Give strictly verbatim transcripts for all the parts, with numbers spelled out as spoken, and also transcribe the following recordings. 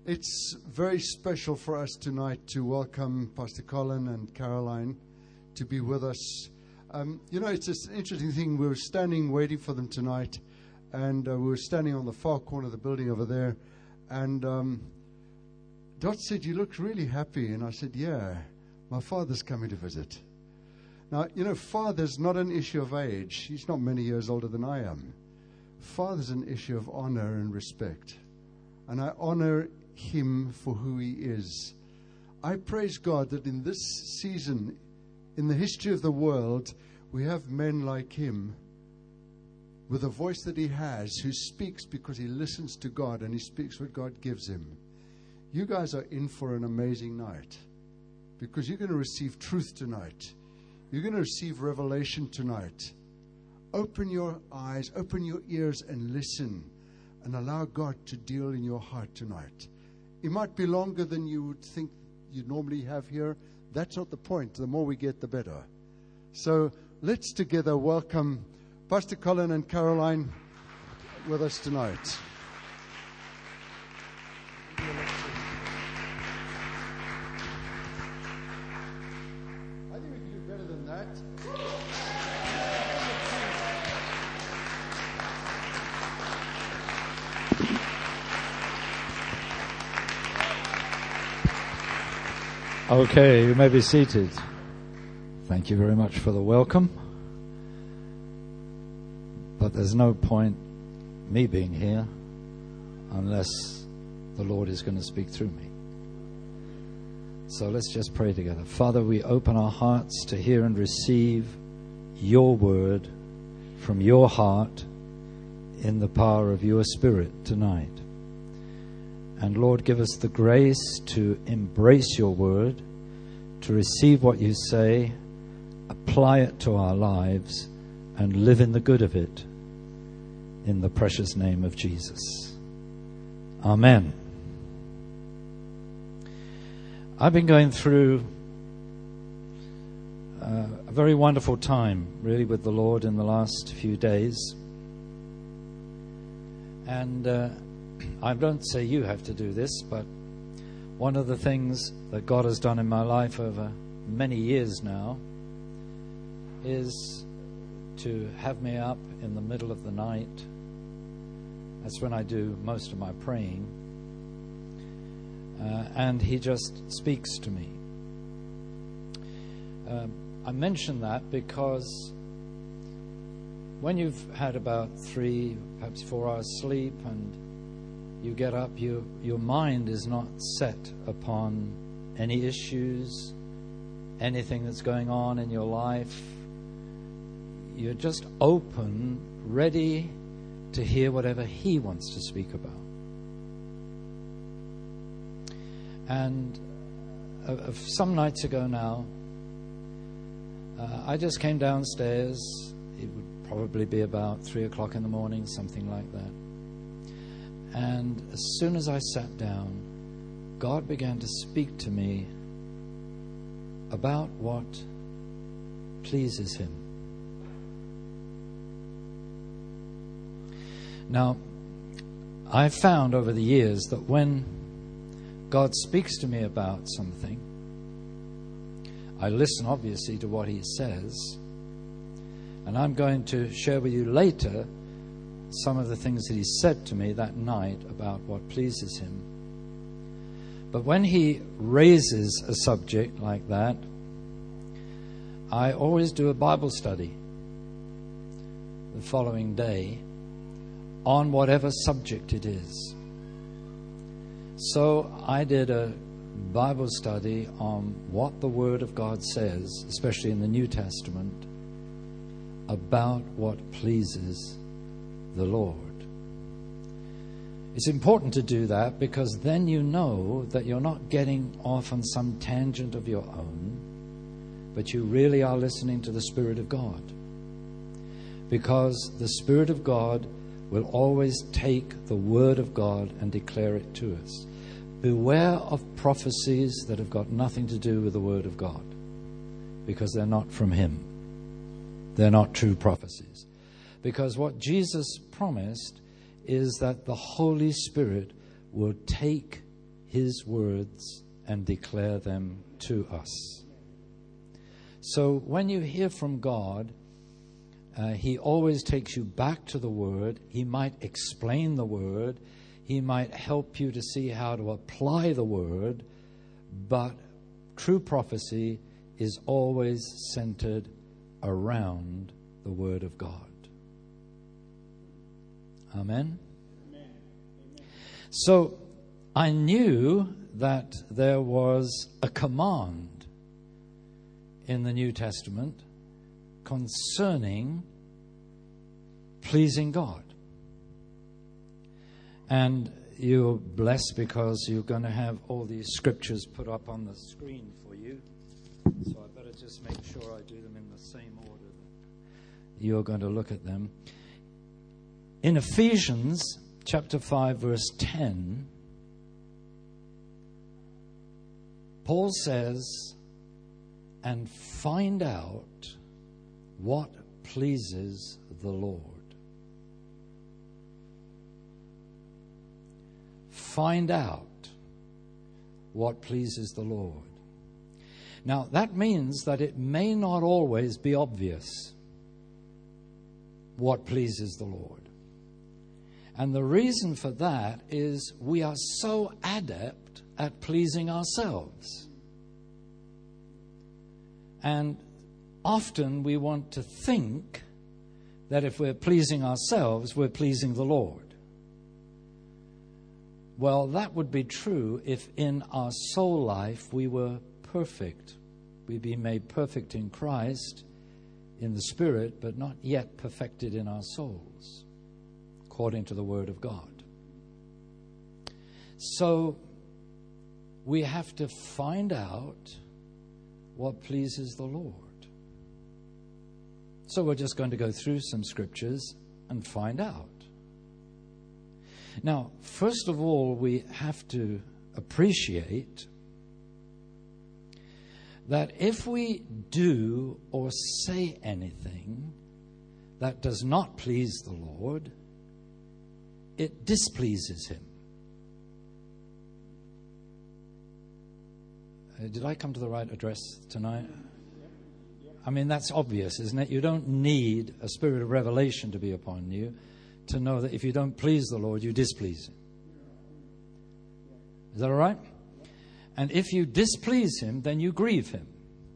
It's very special for us tonight to welcome Pastor Colin and Caroline to be with us. Um, you know, it's an interesting thing. We were standing waiting for them tonight, and uh, we were standing on the far corner of the building over there, and um, Dot said, "You look really happy." And I said, "Yeah, my father's coming to visit." Now, you know, father's not an issue of age. He's not many years older than I am. Father's an issue of honor and respect. And I honor him for who he is. I praise God that in this season, in the history of the world, we have men like him with the voice that he has, who speaks because he listens to God and he speaks what God gives him. You guys are in for an amazing night because you're going to receive truth tonight. You're going to receive revelation tonight. Open your eyes, open your ears and listen and allow God to deal in your heart tonight. It might be longer than you would think you normally have here. That's not the point. The more we get, the better. So let's together welcome Pastor Colin and Caroline with us tonight. I think we can do better than that. Okay, you may be seated. Thank you very much for the welcome. But there's no point me being here unless the Lord is going to speak through me. So let's just pray together. Father, we open our hearts to hear and receive your word from your heart in the power of your Spirit tonight. And Lord, give us the grace to embrace your word, to receive what you say, apply it to our lives, and live in the good of it. In the precious name of Jesus. Amen. I've been going through uh, a very wonderful time, really, with the Lord in the last few days. And uh, I don't say you have to do this, but one of the things that God has done in my life over many years now is to have me up in the middle of the night. That's when I do most of my praying. Uh, and he just speaks to me. Uh, I mention that because when you've had about three, perhaps four hours sleep and you get up, you, your mind is not set upon any issues, anything that's going on in your life. You're just open, ready to hear whatever he wants to speak about. And uh, some nights ago now, uh, I just came downstairs. It would probably be about three o'clock in the morning, something like that. And as soon as I sat down, God began to speak to me about what pleases him. Now, I've found over the years that when God speaks to me about something, I listen obviously to what he says, and I'm going to share with you later some of the things that he said to me that night about what pleases him. But when he raises a subject like that, I always do a Bible study the following day on whatever subject it is. So I did a Bible study on what the Word of God says, especially in the New Testament, about what pleases the Lord. It's important to do that because then you know that you're not getting off on some tangent of your own, but you really are listening to the Spirit of God. Because the Spirit of God will always take the Word of God and declare it to us. Beware of prophecies that have got nothing to do with the Word of God, because they're not from him. They're not true prophecies. Because what Jesus promised is that the Holy Spirit will take his words and declare them to us. So when you hear from God, uh, he always takes you back to the Word. He might explain the Word. He might help you to see how to apply the Word. But true prophecy is always centered around the Word of God. Amen? Amen. So I knew that there was a command in the New Testament concerning pleasing God. And you're blessed because you're going to have all these scriptures put up on the screen for you. So I better just make sure I do them in the same order that you're going to look at them. In Ephesians chapter five, verse ten, Paul says, and find out what pleases the Lord. Find out what pleases the Lord. Now, that means that it may not always be obvious what pleases the Lord. And the reason for that is we are so adept at pleasing ourselves. And often we want to think that if we're pleasing ourselves, we're pleasing the Lord. Well, that would be true if in our soul life we were perfect. We'd be made perfect in Christ, in the Spirit, but not yet perfected in our souls, according to the Word of God. So we have to find out what pleases the Lord. So we're just going to go through some scriptures and find out. Now, first of all, we have to appreciate that if we do or say anything that does not please the Lord, it displeases Him. Uh, did I come to the right address tonight? I mean, that's obvious, isn't it? You don't need a spirit of revelation to be upon you to know that if you don't please the Lord, you displease Him. Is that all right? And if you displease Him, then you grieve Him.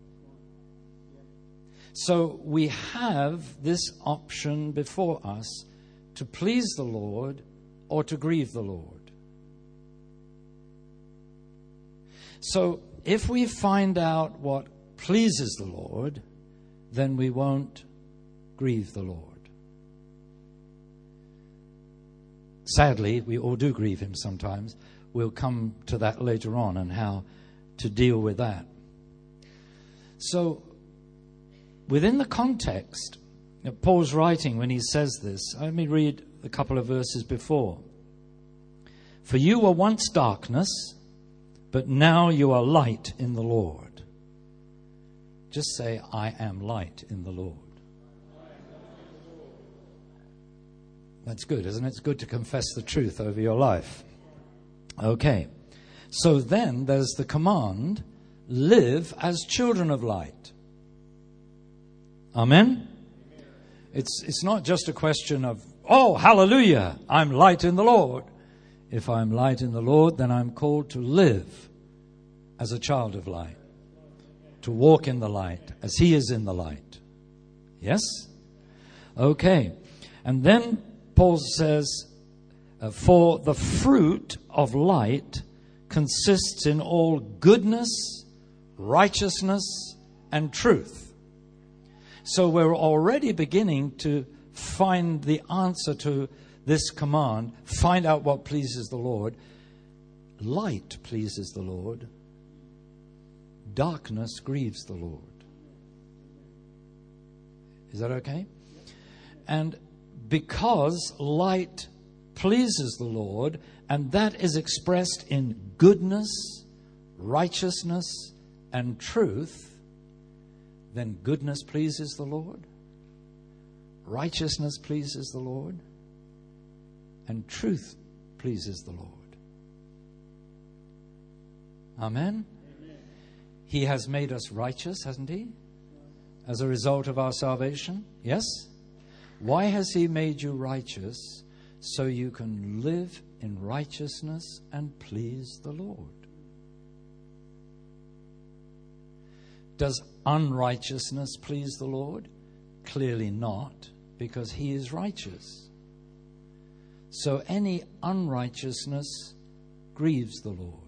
So we have this option before us to please the Lord or to grieve the Lord. So if we find out what pleases the Lord, then we won't grieve the Lord. Sadly, we all do grieve Him sometimes. We'll come to that later on and how to deal with that. So, within the context of Paul's writing when he says this, let me read a couple of verses before. For you were once darkness, but now you are light in the Lord. Just say, I am light in the Lord. That's good, isn't it? It's good to confess the truth over your life. Okay. So then there's the command, live as children of light. Amen? It's, it's not just a question of, oh, hallelujah, I'm light in the Lord. If I'm light in the Lord, then I'm called to live as a child of light, to walk in the light as He is in the light. Yes? Okay. And then Paul says, uh, for the fruit of light consists in all goodness, righteousness, and truth. So we're already beginning to find the answer to this command. Find out what pleases the Lord. Light pleases the Lord. Darkness grieves the Lord. Is that okay? And because light pleases the Lord, and that is expressed in goodness, righteousness, and truth, then goodness pleases the Lord, righteousness pleases the Lord, and truth pleases the Lord. Amen? Amen. He has made us righteous, hasn't He? As a result of our salvation? Yes? Why has He made you righteous? So you can live in righteousness and please the Lord. Does unrighteousness please the Lord? Clearly not, because He is righteous. So any unrighteousness grieves the Lord.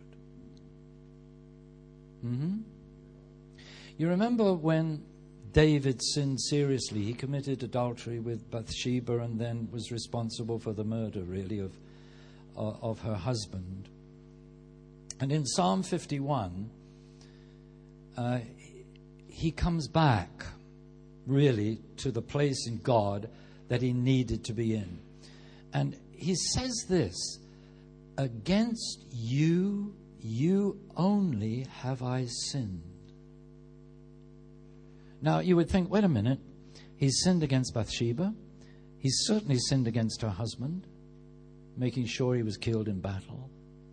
Mm-hmm. You remember when David sinned seriously? He committed adultery with Bathsheba and then was responsible for the murder, really, of, uh, of her husband. And in Psalm fifty-one, uh, he comes back, really, to the place in God that he needed to be in. And he says this, against you, you only have I sinned. Now, you would think, wait a minute, he's sinned against Bathsheba. He's certainly sinned against her husband, making sure he was killed in battle.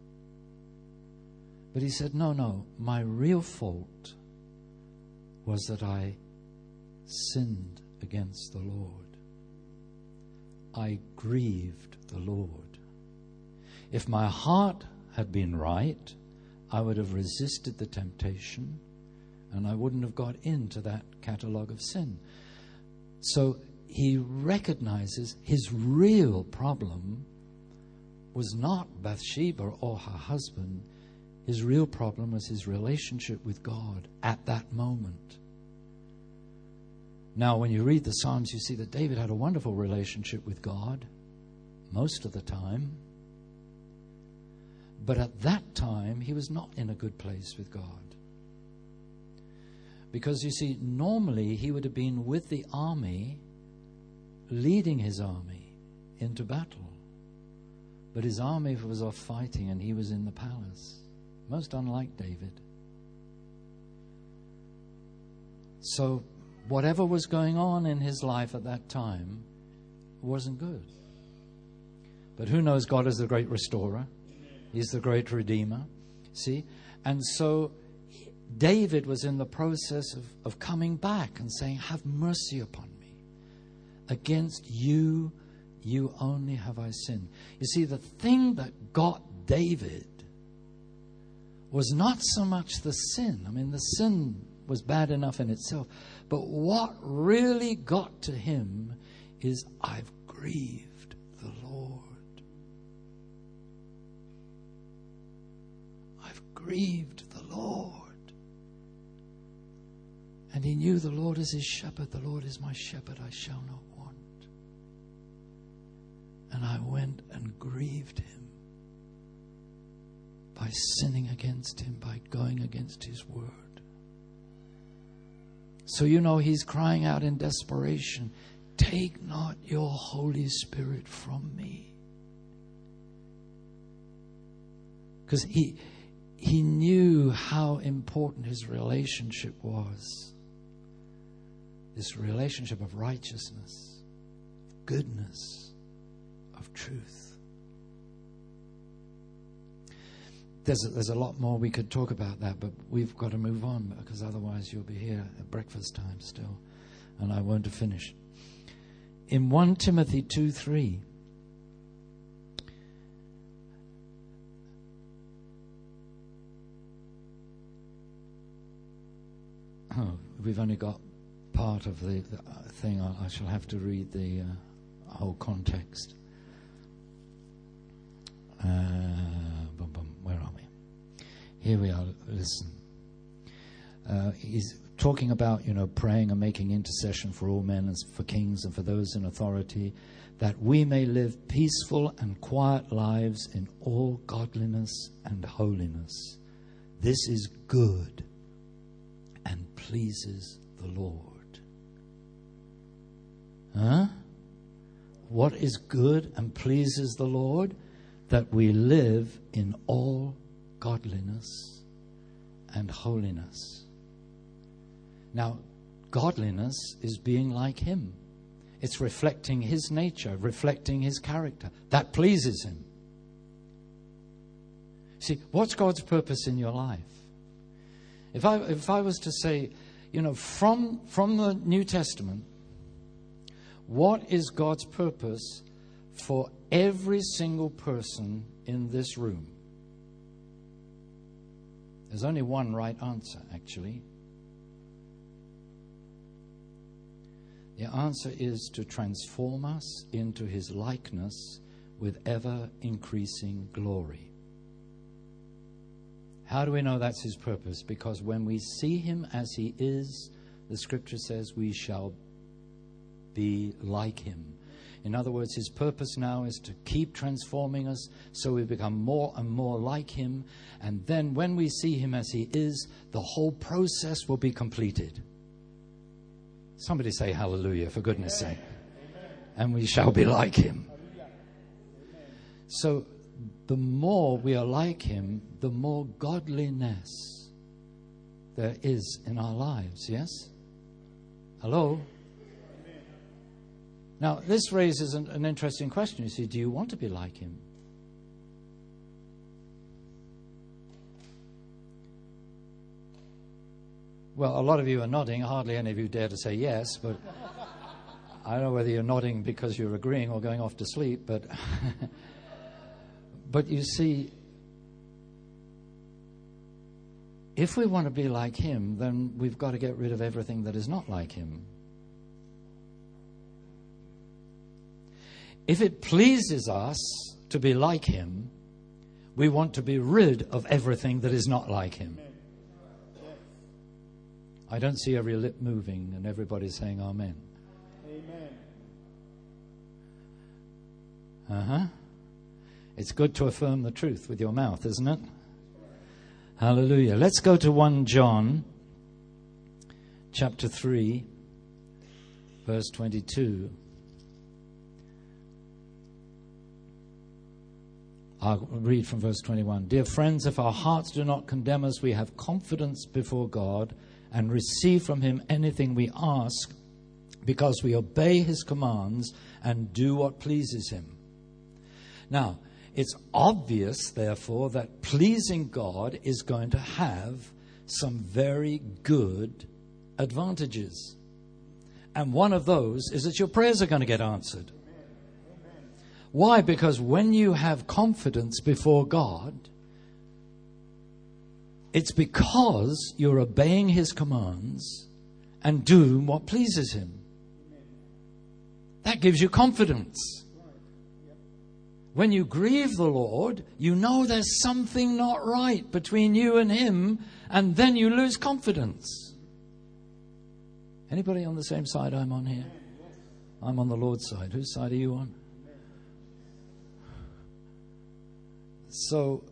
But he said, no, no, my real fault was that I sinned against the Lord. I grieved the Lord. If my heart had been right, I would have resisted the temptation and I wouldn't have got into that catalogue of sin. So he recognizes his real problem was not Bathsheba or her husband. His real problem was his relationship with God at that moment. Now, when you read the Psalms, you see that David had a wonderful relationship with God most of the time. But at that time, he was not in a good place with God. Because, you see, normally he would have been with the army, leading his army into battle. But his army was off fighting and he was in the palace. Most unlike David. So, whatever was going on in his life at that time wasn't good. But who knows, God is the great restorer. He's the great redeemer. See? And so David was in the process of, of coming back and saying, have mercy upon me. Against you, you only have I sinned. You see, the thing that got David was not so much the sin. I mean, the sin was bad enough in itself. But what really got to him is, I've grieved the Lord. I've grieved the Lord. And he knew the Lord is his shepherd. The Lord is my shepherd. I shall not want. And I went and grieved him by sinning against him, by going against his word. So, you know, he's crying out in desperation, take not your Holy Spirit from me. Because he, he knew how important his relationship was. This relationship of righteousness, of goodness, of truth. There's a, there's a lot more we could talk about that, but we've got to move on because otherwise you'll be here at breakfast time still, and I won't have finished. In First Timothy two three, oh, we've only got part of the, the thing. I, I shall have to read the uh, whole context. Uh, bum, bum, where are we? Here we are. Listen. Uh, he's talking about, you know, praying and making intercession for all men and for kings and for those in authority, that we may live peaceful and quiet lives in all godliness and holiness. This is good and pleases the Lord. Huh? What is good and pleases the Lord? That we live in all godliness and holiness. Now, godliness is being like Him. It's reflecting His nature, reflecting His character. That pleases Him. See, what's God's purpose in your life? If I if I was to say, you know, from from the New Testament, what is God's purpose for every single person in this room? There's only one right answer, actually. The answer is to transform us into His likeness with ever-increasing glory. How do we know that's His purpose? Because when we see Him as He is, the Scripture says we shall be like Him. In other words, His purpose now is to keep transforming us so we become more and more like Him. And then when we see Him as He is, the whole process will be completed. Somebody say hallelujah, for goodness sake. And we shall be like Him. So the more we are like Him, the more godliness there is in our lives, yes? Hello? Now, this raises an, an interesting question. You see, do you want to be like Him? Well, a lot of you are nodding. Hardly any of you dare to say yes, but I don't know whether you're nodding because you're agreeing or going off to sleep, but but you see, if we want to be like Him, then we've got to get rid of everything that is not like Him. If it pleases us to be like Him, we want to be rid of everything that is not like Him. I don't see every lip moving and everybody saying amen. Amen. Uh-huh. It's good to affirm the truth with your mouth, isn't it? Hallelujah. Let's go to First John chapter three, verse twenty-two. I'll read from verse twenty-one. Dear friends, if our hearts do not condemn us, we have confidence before God and receive from Him anything we ask, because we obey His commands and do what pleases Him. Now, it's obvious, therefore, that pleasing God is going to have some very good advantages. And one of those is that your prayers are going to get answered. Why? Because when you have confidence before God, it's because you're obeying His commands and doing what pleases Him. That gives you confidence. When you grieve the Lord, you know there's something not right between you and Him, and then you lose confidence. Anybody on the same side I'm on here? I'm on the Lord's side. Whose side are you on? So,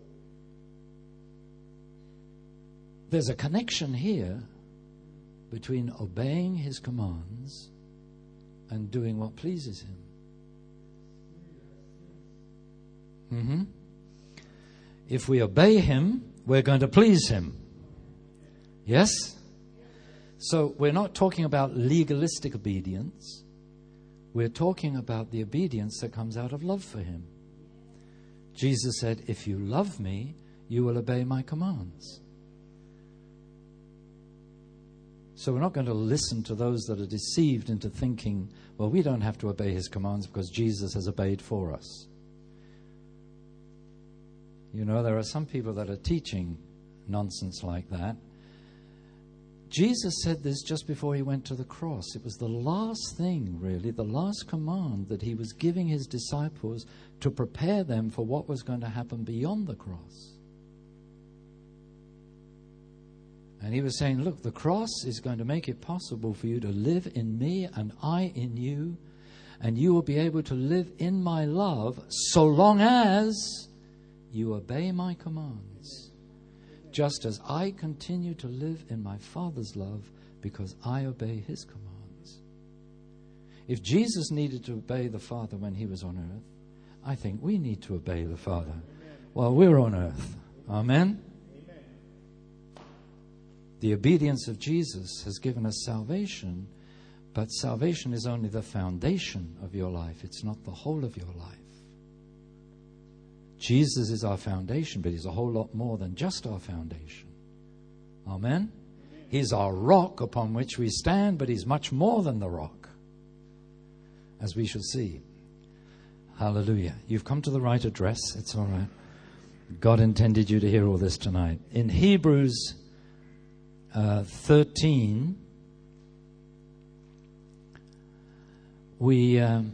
there's a connection here between obeying His commands and doing what pleases Him. Mm-hmm. If we obey Him, we're going to please Him. Yes? So we're not talking about legalistic obedience. We're talking about the obedience that comes out of love for Him. Jesus said, if you love me, you will obey my commands. So we're not going to listen to those that are deceived into thinking, well, we don't have to obey His commands because Jesus has obeyed for us. You know, there are some people that are teaching nonsense like that. Jesus said this just before He went to the cross. It was the last thing, really, the last command that He was giving His disciples to prepare them for what was going to happen beyond the cross. And He was saying, look, the cross is going to make it possible for you to live in me and I in you, and you will be able to live in my love so long as you obey my commands, just as I continue to live in my Father's love because I obey His commands. If Jesus needed to obey the Father when He was on earth, I think we need to obey the Father while we're on earth. Amen? Amen. The obedience of Jesus has given us salvation, but salvation is only the foundation of your life. It's not the whole of your life. Jesus is our foundation, but He's a whole lot more than just our foundation. Amen? He's our rock upon which we stand, but He's much more than the rock, as we shall see. Hallelujah. You've come to the right address. It's all right. God intended you to hear all this tonight. In Hebrews uh, thirteen, we um,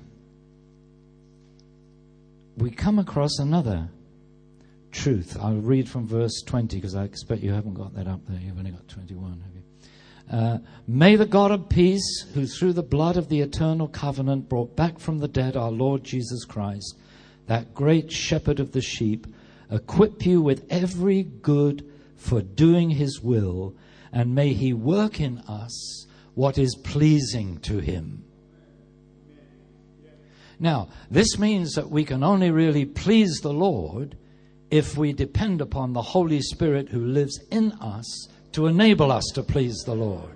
we come across another truth. I'll read from verse twenty, because I expect you haven't got that up there. You've only got twenty-one, have you? Uh, May the God of peace, who through the blood of the eternal covenant brought back from the dead our Lord Jesus Christ, that great shepherd of the sheep, equip you with every good for doing His will, and may He work in us what is pleasing to Him. Now, this means that we can only really please the Lord if we depend upon the Holy Spirit who lives in us to enable us to please the Lord.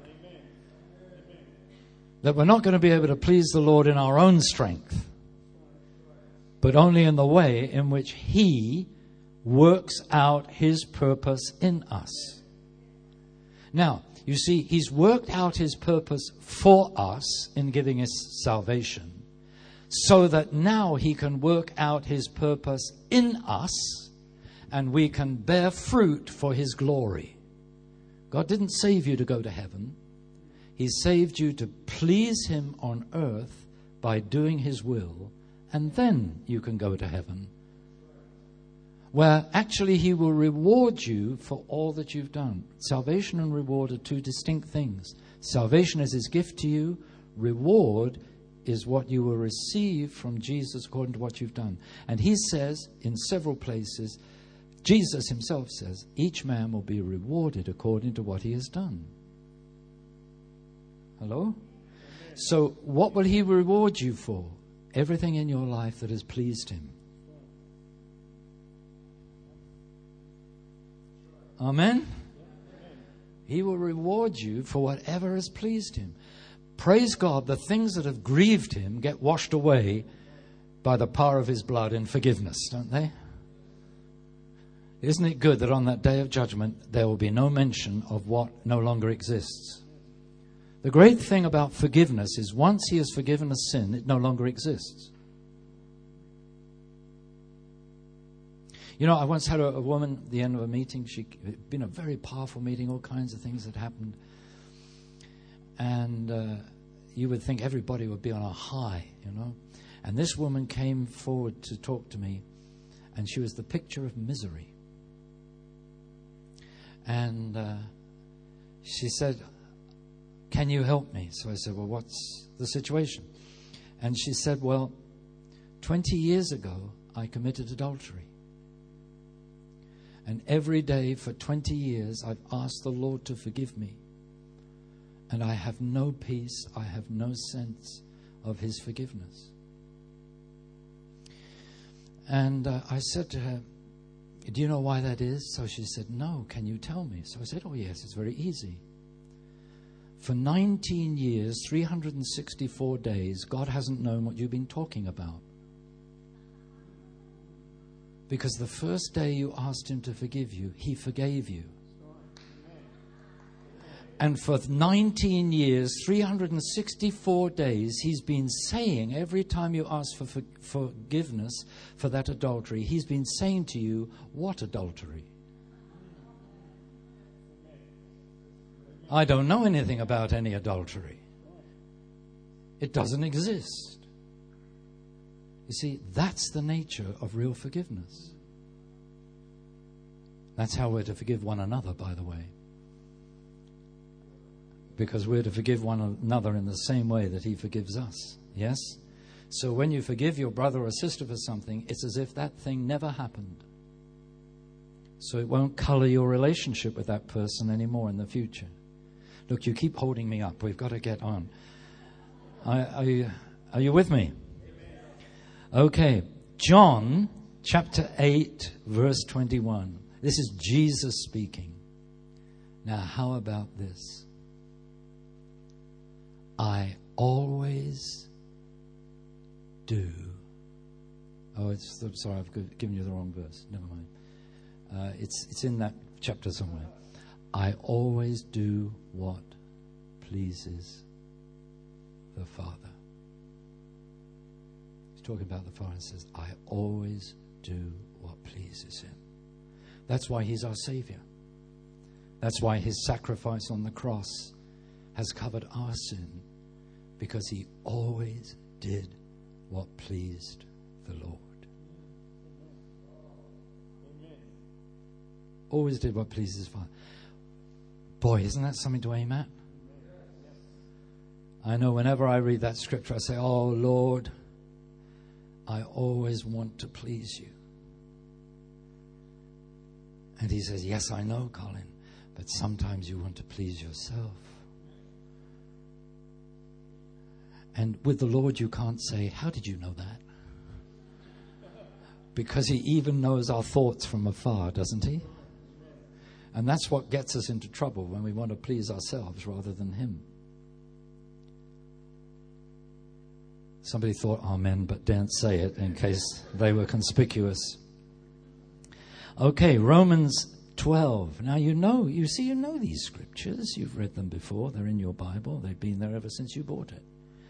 That we're not going to be able to please the Lord in our own strength, but only in the way in which He works out His purpose in us. Now, you see, He's worked out His purpose for us in giving us salvation, so that now He can work out His purpose in us, and we can bear fruit for His glory. God didn't save you to go to heaven. He saved you to please Him on earth by doing His will, and then you can go to heaven, where actually He will reward you for all that you've done. Salvation and reward are two distinct things. Salvation is His gift to you. Reward is what you will receive from Jesus according to what you've done. And He says in several places, Jesus Himself says, each man will be rewarded according to what he has done. Hello? So what will He reward you for? Everything in your life that has pleased Him. Amen? He will reward you for whatever has pleased Him. Praise God, the things that have grieved Him get washed away by the power of His blood in forgiveness, don't they? Isn't it good that on that day of judgment there will be no mention of what no longer exists? The great thing about forgiveness is once He has forgiven a sin, it no longer exists. You know, I once had a, a woman at the end of a meeting. She had been a very powerful meeting, all kinds of things had happened. And uh, you would think everybody would be on a high, you know. And this woman came forward to talk to me, and she was the picture of misery. And uh, she said, can you help me? So I said, well, what's the situation? And she said, well, twenty years ago, I committed adultery. And every day for twenty years, I've asked the Lord to forgive me. And I have no peace. I have no sense of His forgiveness. And uh, I said to her, do you know why that is? So she said, no, can you tell me? So I said, oh yes, it's very easy. For nineteen years, three hundred sixty-four days, God hasn't known what you've been talking about. Because the first day you asked Him to forgive you, He forgave you. And for nineteen years, three hundred sixty-four days, He's been saying, every time you ask for, for forgiveness for that adultery, He's been saying to you, what adultery? I don't know anything about any adultery. It doesn't exist. You see, that's the nature of real forgiveness. That's how we're to forgive one another, by the way. Because we're to forgive one another in the same way that He forgives us. Yes? So when you forgive your brother or sister for something, it's as if that thing never happened. So it won't color your relationship with that person anymore in the future. Look, you keep holding me up. We've got to get on. Are, are, you, are you with me? Okay. John chapter eight, verse twenty-one. This is Jesus speaking. Now, how about this? I always do Oh, it's I'm sorry, I've gi- given you the wrong verse. Never mind. Uh, it's it's in that chapter somewhere. I always do what pleases the Father. He's talking about the Father and says, I always do what pleases him. That's why he's our Savior. That's why his sacrifice on the cross has covered our sin, because he always did what pleased the Lord. Always did what pleases his Father. Boy, isn't that something to aim at? I know whenever I read that scripture, I say, oh, Lord, I always want to please you. And he says, yes, I know, Colin, but sometimes you want to please yourself. And with the Lord, you can't say, how did you know that? Because he even knows our thoughts from afar, doesn't he? And that's what gets us into trouble when we want to please ourselves rather than him. Somebody thought amen, but daren't say it in case they were conspicuous. Okay, Romans twelve. Now you know, you see, you know these scriptures. You've read them before. They're in your Bible. They've been there ever since you bought it.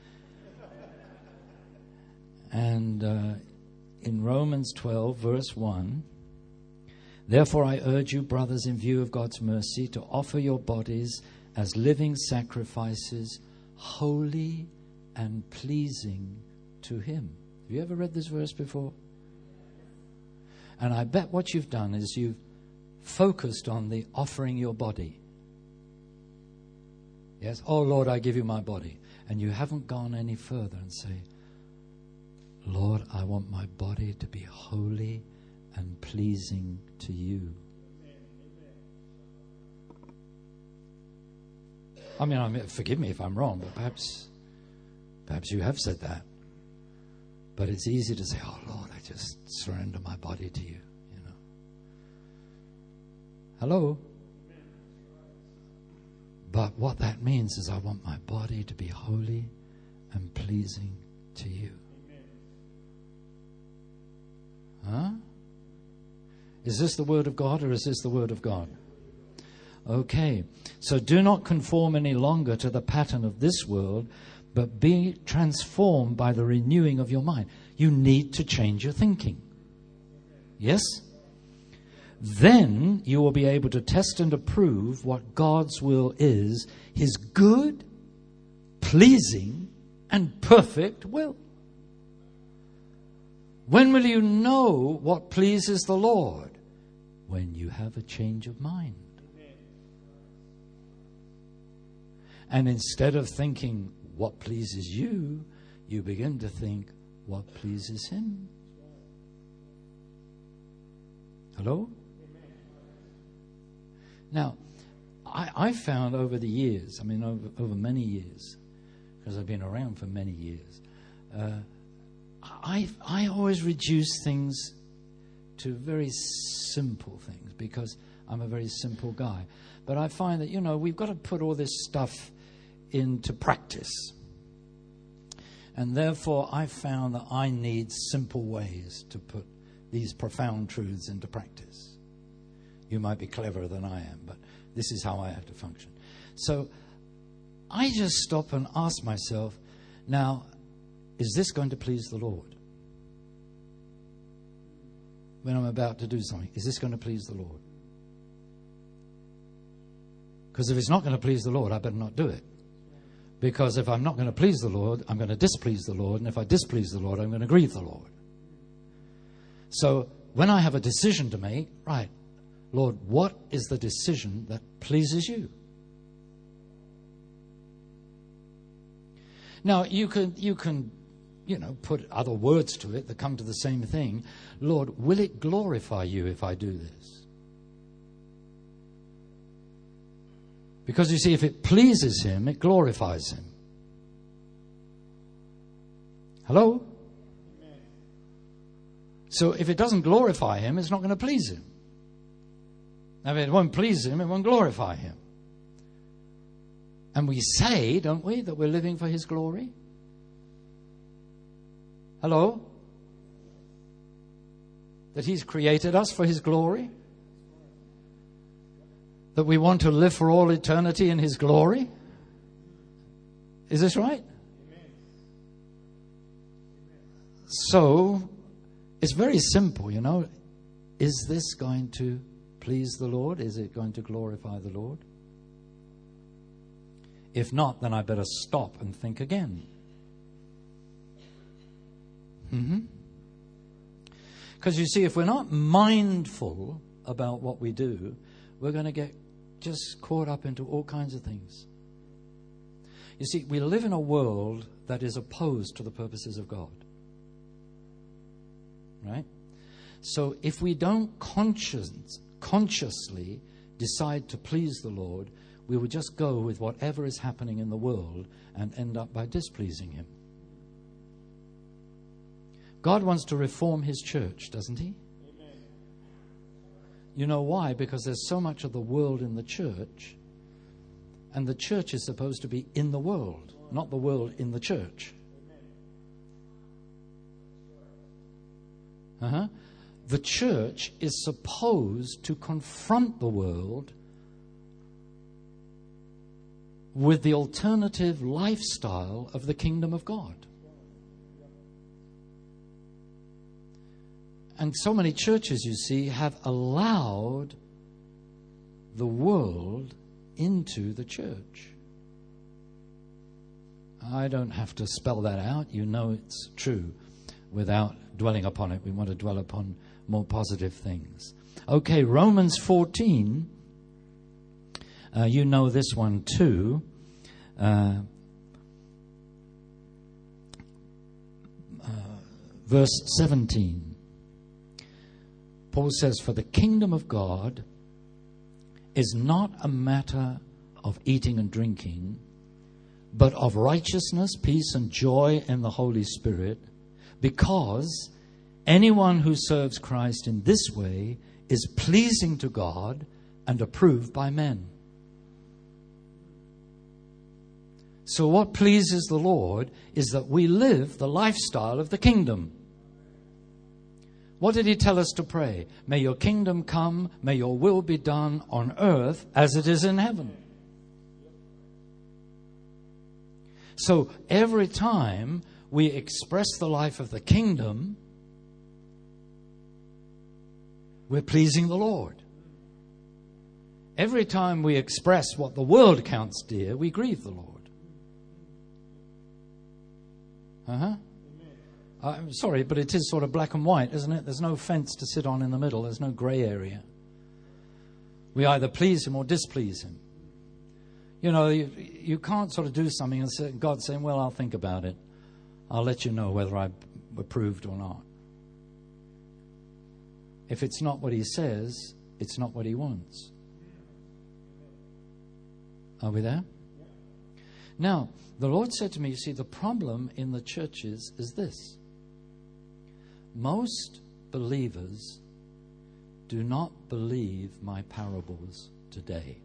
And uh, in Romans twelve, verse one, therefore I urge you, brothers, in view of God's mercy, to offer your bodies as living sacrifices, holy and pleasing to him. Have you ever read this verse before? And I bet what you've done is you've focused on the offering your body. Yes? Oh, Lord, I give you my body. And you haven't gone any further and say, Lord, I want my body to be holy and pleasing to you. I mean, I mean, forgive me if I'm wrong, but perhaps, perhaps you have said that. But it's easy to say, oh, Lord, I just surrender my body to you, you know. Hello? But what that means is I want my body to be holy and pleasing to you. Huh? Is this the word of God or is this the word of God? Okay. So do not conform any longer to the pattern of this world, but be transformed by the renewing of your mind. You need to change your thinking. Yes? Then you will be able to test and approve what God's will is, his good, pleasing, and perfect will. When will you know what pleases the Lord? When you have a change of mind. And instead of thinking what pleases you, you begin to think what pleases him. Hello? Now, I, I found over the years, I mean over, over many years, because I've been around for many years, uh, I I always reduce things to very simple things because I'm a very simple guy. But I find that, you know, we've got to put all this stuff into practice. And therefore, I found that I need simple ways to put these profound truths into practice. You might be cleverer than I am, but this is how I have to function. So I just stop and ask myself, now, is this going to please the Lord? When I'm about to do something, is this going to please the Lord? Because if it's not going to please the Lord, I better not do it. Because if I'm not going to please the Lord, I'm going to displease the Lord. And if I displease the Lord, I'm going to grieve the Lord. So when I have a decision to make, right, Lord, what is the decision that pleases you? Now, you can, you can, you know, put other words to it that come to the same thing. Lord, will it glorify you if I do this? Because you see, if it pleases him, it glorifies him. Hello? Amen. So if it doesn't glorify him, it's not going to please him. Now, if it won't please him, it won't glorify him. And we say, don't we, that we're living for his glory? Hello? That He's created us for His glory? That we want to live for all eternity in His glory? Is this right? So, it's very simple, you know. Is this going to please the Lord? Is it going to glorify the Lord? If not, then I better stop and think again. Mm-hmm. Because you see, if we're not mindful about what we do, we're going to get just caught up into all kinds of things. You see, we live in a world that is opposed to the purposes of God. Right? So if we don't conscious, consciously decide to please the Lord, we will just go with whatever is happening in the world and end up by displeasing Him. God wants to reform His church, doesn't He? Amen. You know why? Because there's so much of the world in the church, and the church is supposed to be in the world, not the world in the church. Uh-huh. The church is supposed to confront the world with the alternative lifestyle of the kingdom of God. And so many churches, you see, have allowed the world into the church. I don't have to spell that out. You know it's true without dwelling upon it. We want to dwell upon more positive things. Okay, Romans fourteen. Uh, you know this one too. Uh, uh, verse seventeen. Paul says, "For the kingdom of God is not a matter of eating and drinking, but of righteousness, peace, and joy in the Holy Spirit, because anyone who serves Christ in this way is pleasing to God and approved by men." So what pleases the Lord is that we live the lifestyle of the kingdom. What did He tell us to pray? May your kingdom come, may your will be done on earth as it is in heaven. So every time we express the life of the kingdom, we're pleasing the Lord. Every time we express what the world counts dear, we grieve the Lord. Uh-huh. I'm sorry, but it is sort of black and white, isn't it? There's no fence to sit on in the middle. There's no grey area. We either please Him or displease Him. You know, you, you can't sort of do something and say, God saying, well, I'll think about it. I'll let you know whether I'm approved or not. If it's not what He says, it's not what He wants. Are we there? Now, the Lord said to me, you see, the problem in the churches is this. Most believers do not believe my parables today.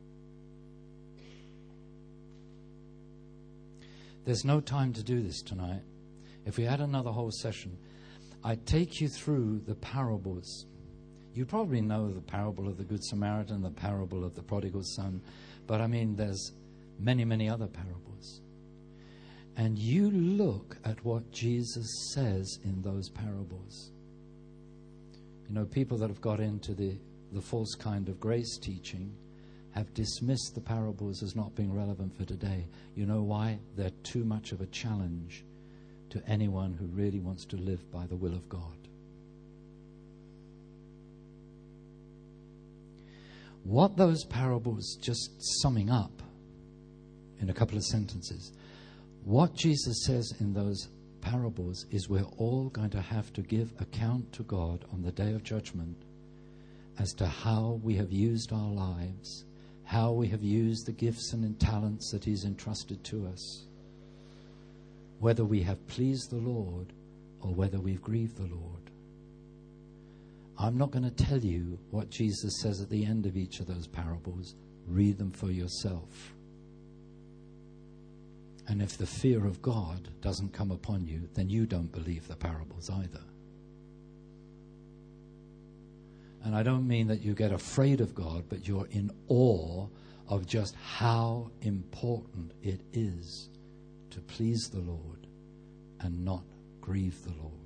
There's no time to do this tonight. If we had another whole session, I'd take you through the parables. You probably know the parable of the Good Samaritan, the parable of the prodigal son, but I mean, there's many, many other parables. And you look at what Jesus says in those parables. You know, people that have got into the, the false kind of grace teaching have dismissed the parables as not being relevant for today. You know why? They're too much of a challenge to anyone who really wants to live by the will of God. What those parables, just summing up in a couple of sentences, what Jesus says in those parables is we're all going to have to give account to God on the day of judgment as to how we have used our lives, how we have used the gifts and talents that He's entrusted to us, whether we have pleased the Lord or whether we've grieved the Lord. I'm not going to tell you what Jesus says at the end of each of those parables. Read them for yourself. And if the fear of God doesn't come upon you, then you don't believe the parables either. And I don't mean that you get afraid of God, but you're in awe of just how important it is to please the Lord and not grieve the Lord.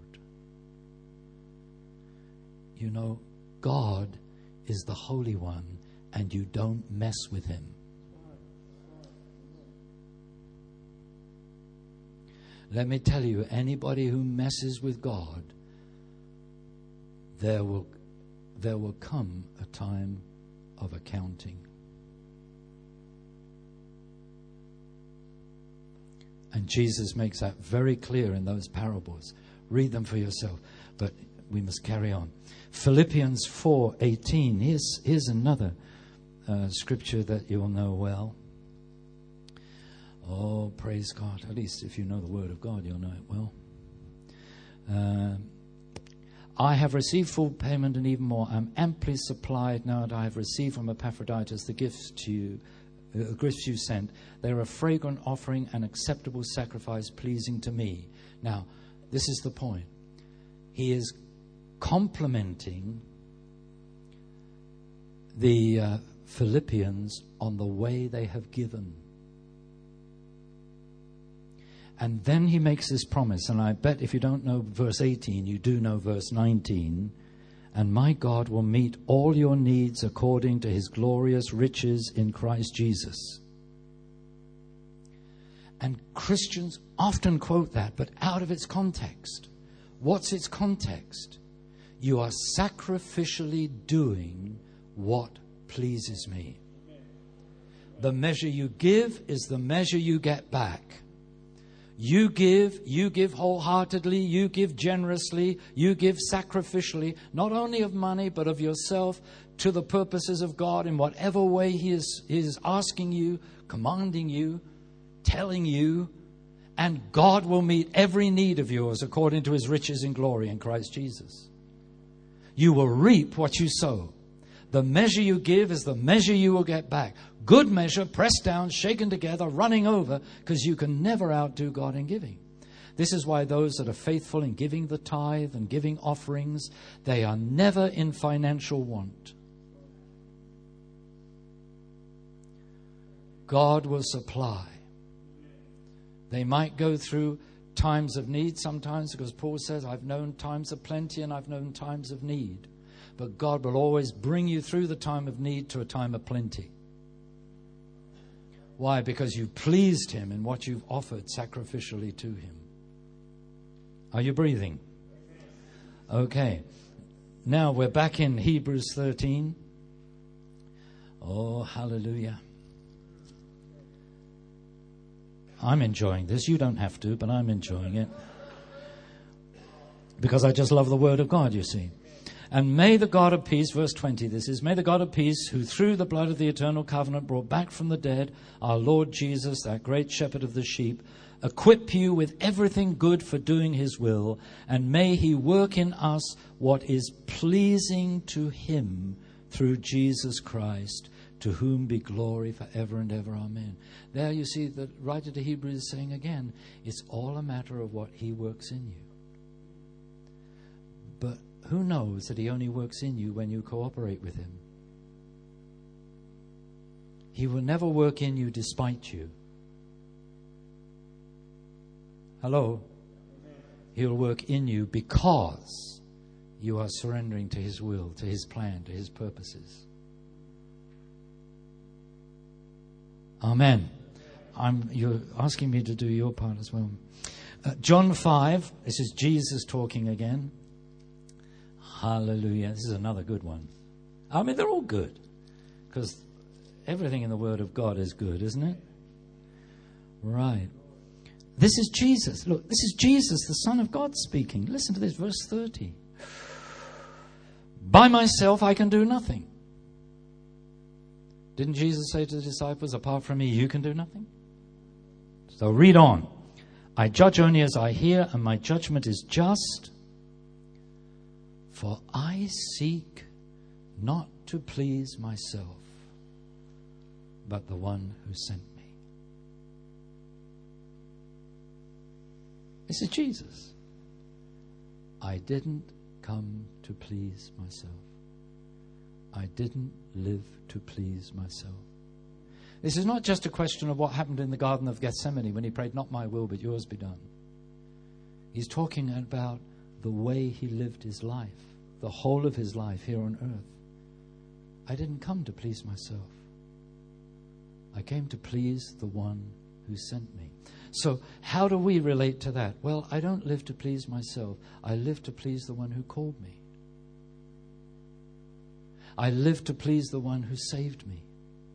You know, God is the Holy One, and you don't mess with Him. Let me tell you, anybody who messes with God, there will, there will come a time of accounting. And Jesus makes that very clear in those parables. Read them for yourself. But we must carry on. Philippians four eighteen. Here's, here's another uh, scripture that you'll know well. Oh, praise God. At least if you know the Word of God, you'll know it well. Uh, I have received full payment and even more. I'm amply supplied now that I have received from Epaphroditus the gifts to you, uh, gifts you sent. They are a fragrant offering, an acceptable sacrifice, pleasing to me. Now, this is the point. He is complimenting the uh, Philippians on the way they have given. And then he makes this promise, and I bet if you don't know verse eighteen, you do know verse nineteen. And my God will meet all your needs according to His glorious riches in Christ Jesus. And Christians often quote that, but out of its context. What's its context? You are sacrificially doing what pleases me. The measure you give is the measure you get back. You give, you give wholeheartedly, you give generously, you give sacrificially, not only of money, but of yourself to the purposes of God in whatever way He is, he is asking you, commanding you, telling you, and God will meet every need of yours according to His riches in glory in Christ Jesus. You will reap what you sow. The measure you give is the measure you will get back. Good measure, pressed down, shaken together, running over, because you can never outdo God in giving. This is why those that are faithful in giving the tithe and giving offerings, they are never in financial want. God will supply. They might go through times of need sometimes, because Paul says, I've known times of plenty and I've known times of need. But God will always bring you through the time of need to a time of plenty. Why? Because you pleased Him in what you've offered sacrificially to Him. Are you breathing? Okay. Now we're back in Hebrews thirteen. Oh, hallelujah. I'm enjoying this. You don't have to, but I'm enjoying it. Because I just love the Word of God, you see. And may the God of peace, verse twenty this is, may the God of peace, who through the blood of the eternal covenant brought back from the dead our Lord Jesus, that great shepherd of the sheep, equip you with everything good for doing His will, and may He work in us what is pleasing to Him through Jesus Christ, to whom be glory forever and ever. Amen. There you see the writer to Hebrews is saying again, it's all a matter of what He works in you. But who knows that He only works in you when you cooperate with Him? He will never work in you despite you. Hello? He'll work in you because you are surrendering to His will, to His plan, to His purposes. Amen. I'm, you're asking me to do your part as well. Uh, John five, this is Jesus talking again. Hallelujah. This is another good one. I mean, they're all good. Because everything in the Word of God is good, isn't it? Right. This is Jesus. Look, this is Jesus, the Son of God, speaking. Listen to this, verse thirty. By myself I can do nothing. Didn't Jesus say to the disciples, apart from me, you can do nothing? So read on. I judge only as I hear, and my judgment is just. For I seek not to please myself, but the one who sent me. This is Jesus. I didn't come to please myself. I didn't live to please myself. This is not just a question of what happened in the Garden of Gethsemane when he prayed, not my will, but yours be done. He's talking about the way he lived his life, the whole of his life here on earth. I didn't come to please myself. I came to please the one who sent me. So how do we relate to that? Well, I don't live to please myself. I live to please the one who called me. I live to please the one who saved me.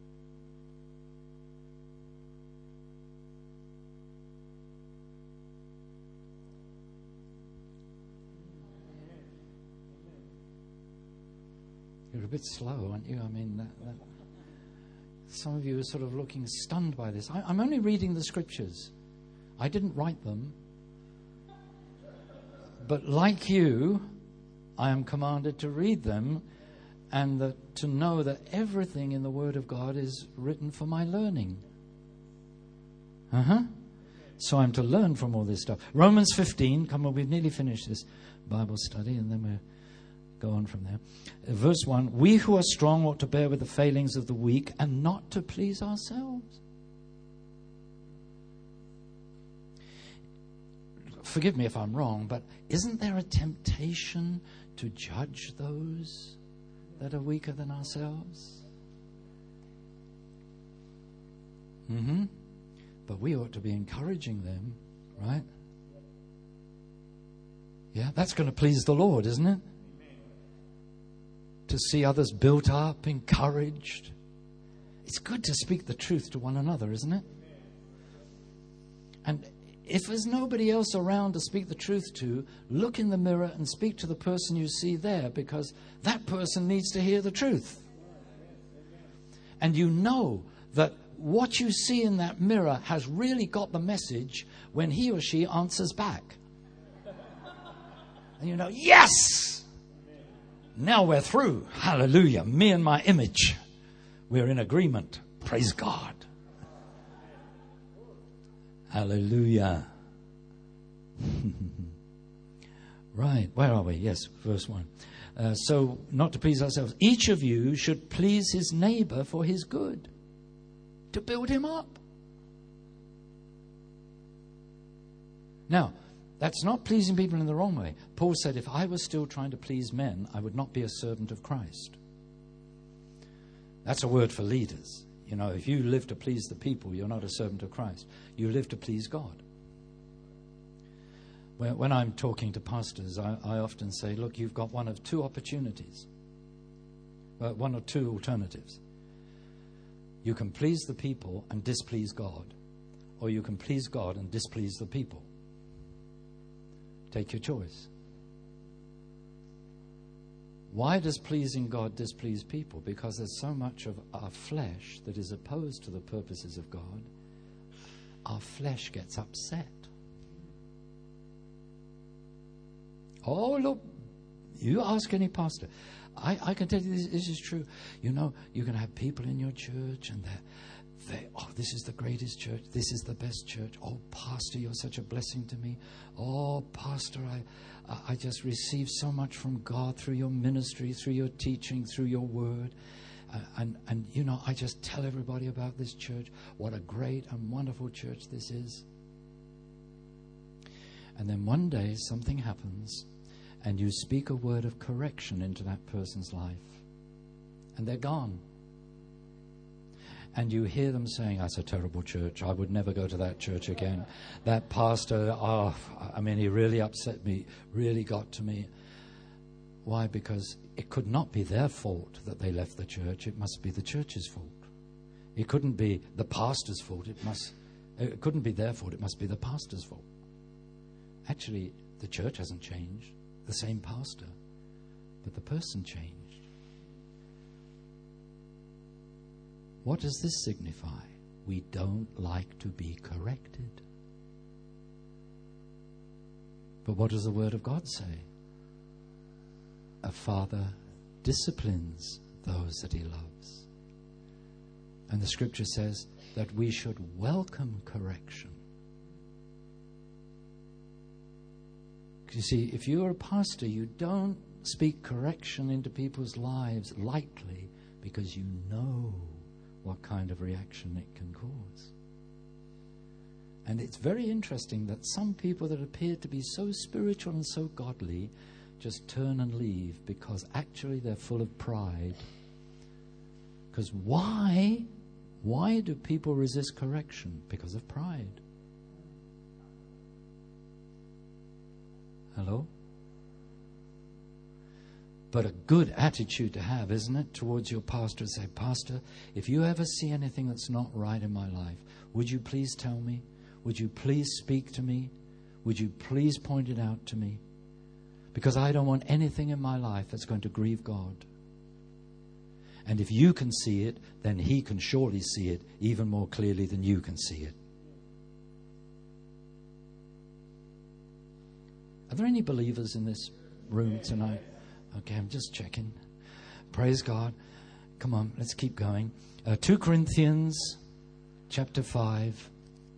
You're a bit slow, aren't you? I mean, that, that, some of you are sort of looking stunned by this. I, I'm only reading the scriptures. I didn't write them. But like you, I am commanded to read them and that, to know that everything in the Word of God is written for my learning. Uh-huh. So I'm to learn from all this stuff. Romans fifteen, come on, we've nearly finished this Bible study and then we'll go on from there. Uh, verse one, we who are strong ought to bear with the failings of the weak and not to please ourselves. Forgive me if I'm wrong, but isn't there a temptation to judge those that are weaker than ourselves? Mm-hmm. But we ought to be encouraging them, right? Yeah, that's going to please the Lord, isn't it? To see others built up, encouraged. It's good to speak the truth to one another, isn't it? And if there's nobody else around to speak the truth to, look in the mirror and speak to the person you see there, because that person needs to hear the truth. And you know that what you see in that mirror has really got the message when he or she answers back. And you know, yes! Now we're through. Hallelujah. Me and my image. We're in agreement. Praise God. Hallelujah. Right. Where are we? Yes, verse one. Uh, so, not to please ourselves. Each of you should please his neighbor for his good. To build him up. Now, that's not pleasing people in the wrong way. Paul said, if I was still trying to please men, I would not be a servant of Christ. That's a word for leaders. You know, if you live to please the people, you're not a servant of Christ. You live to please God. When, when I'm talking to pastors, I, I often say, look, you've got one of two opportunities. Uh, one or two alternatives. You can please the people and displease God. Or you can please God and displease the people. Take your choice. Why does pleasing God displease people? Because there's so much of our flesh that is opposed to the purposes of God. Our flesh gets upset. Oh, look, you ask any pastor. I, I can tell you this, this is true. You know, you can have people in your church and they're They, oh, this is the greatest church. This is the best church. Oh, Pastor, you're such a blessing to me. Oh, Pastor, I, I just received so much from God through your ministry, through your teaching, through your word. Uh, and, and, you know, I just tell everybody about this church. What a great and wonderful church this is. And then one day something happens and you speak a word of correction into that person's life. And they're gone. And you hear them saying, that's a terrible church. I would never go to that church again. That pastor, oh, I mean, he really upset me, really got to me. Why? Because it could not be their fault that they left the church. It must be the church's fault. It couldn't be the pastor's fault. It must. It couldn't be their fault. It must be the pastor's fault. Actually, the church hasn't changed. The same pastor. But the person changed. What does this signify? We don't like to be corrected. But what does the Word of God say? A father disciplines those that he loves. And the Scripture says that we should welcome correction. You see, if you're a pastor, you don't speak correction into people's lives lightly because you know what kind of reaction it can cause. And it's very interesting that some people that appear to be so spiritual and so godly just turn and leave because actually they're full of pride. Because why? Why do people resist correction? Because of pride. Hello? But a good attitude to have, isn't it, towards your pastor? Say, Pastor, if you ever see anything that's not right in my life, would you please tell me? Would you please speak to me? Would you please point it out to me? Because I don't want anything in my life that's going to grieve God. And if you can see it, then He can surely see it even more clearly than you can see it. Are there any believers in this room tonight? Okay, I'm just checking. Praise God. Come on, let's keep going. Uh, Second Corinthians chapter five.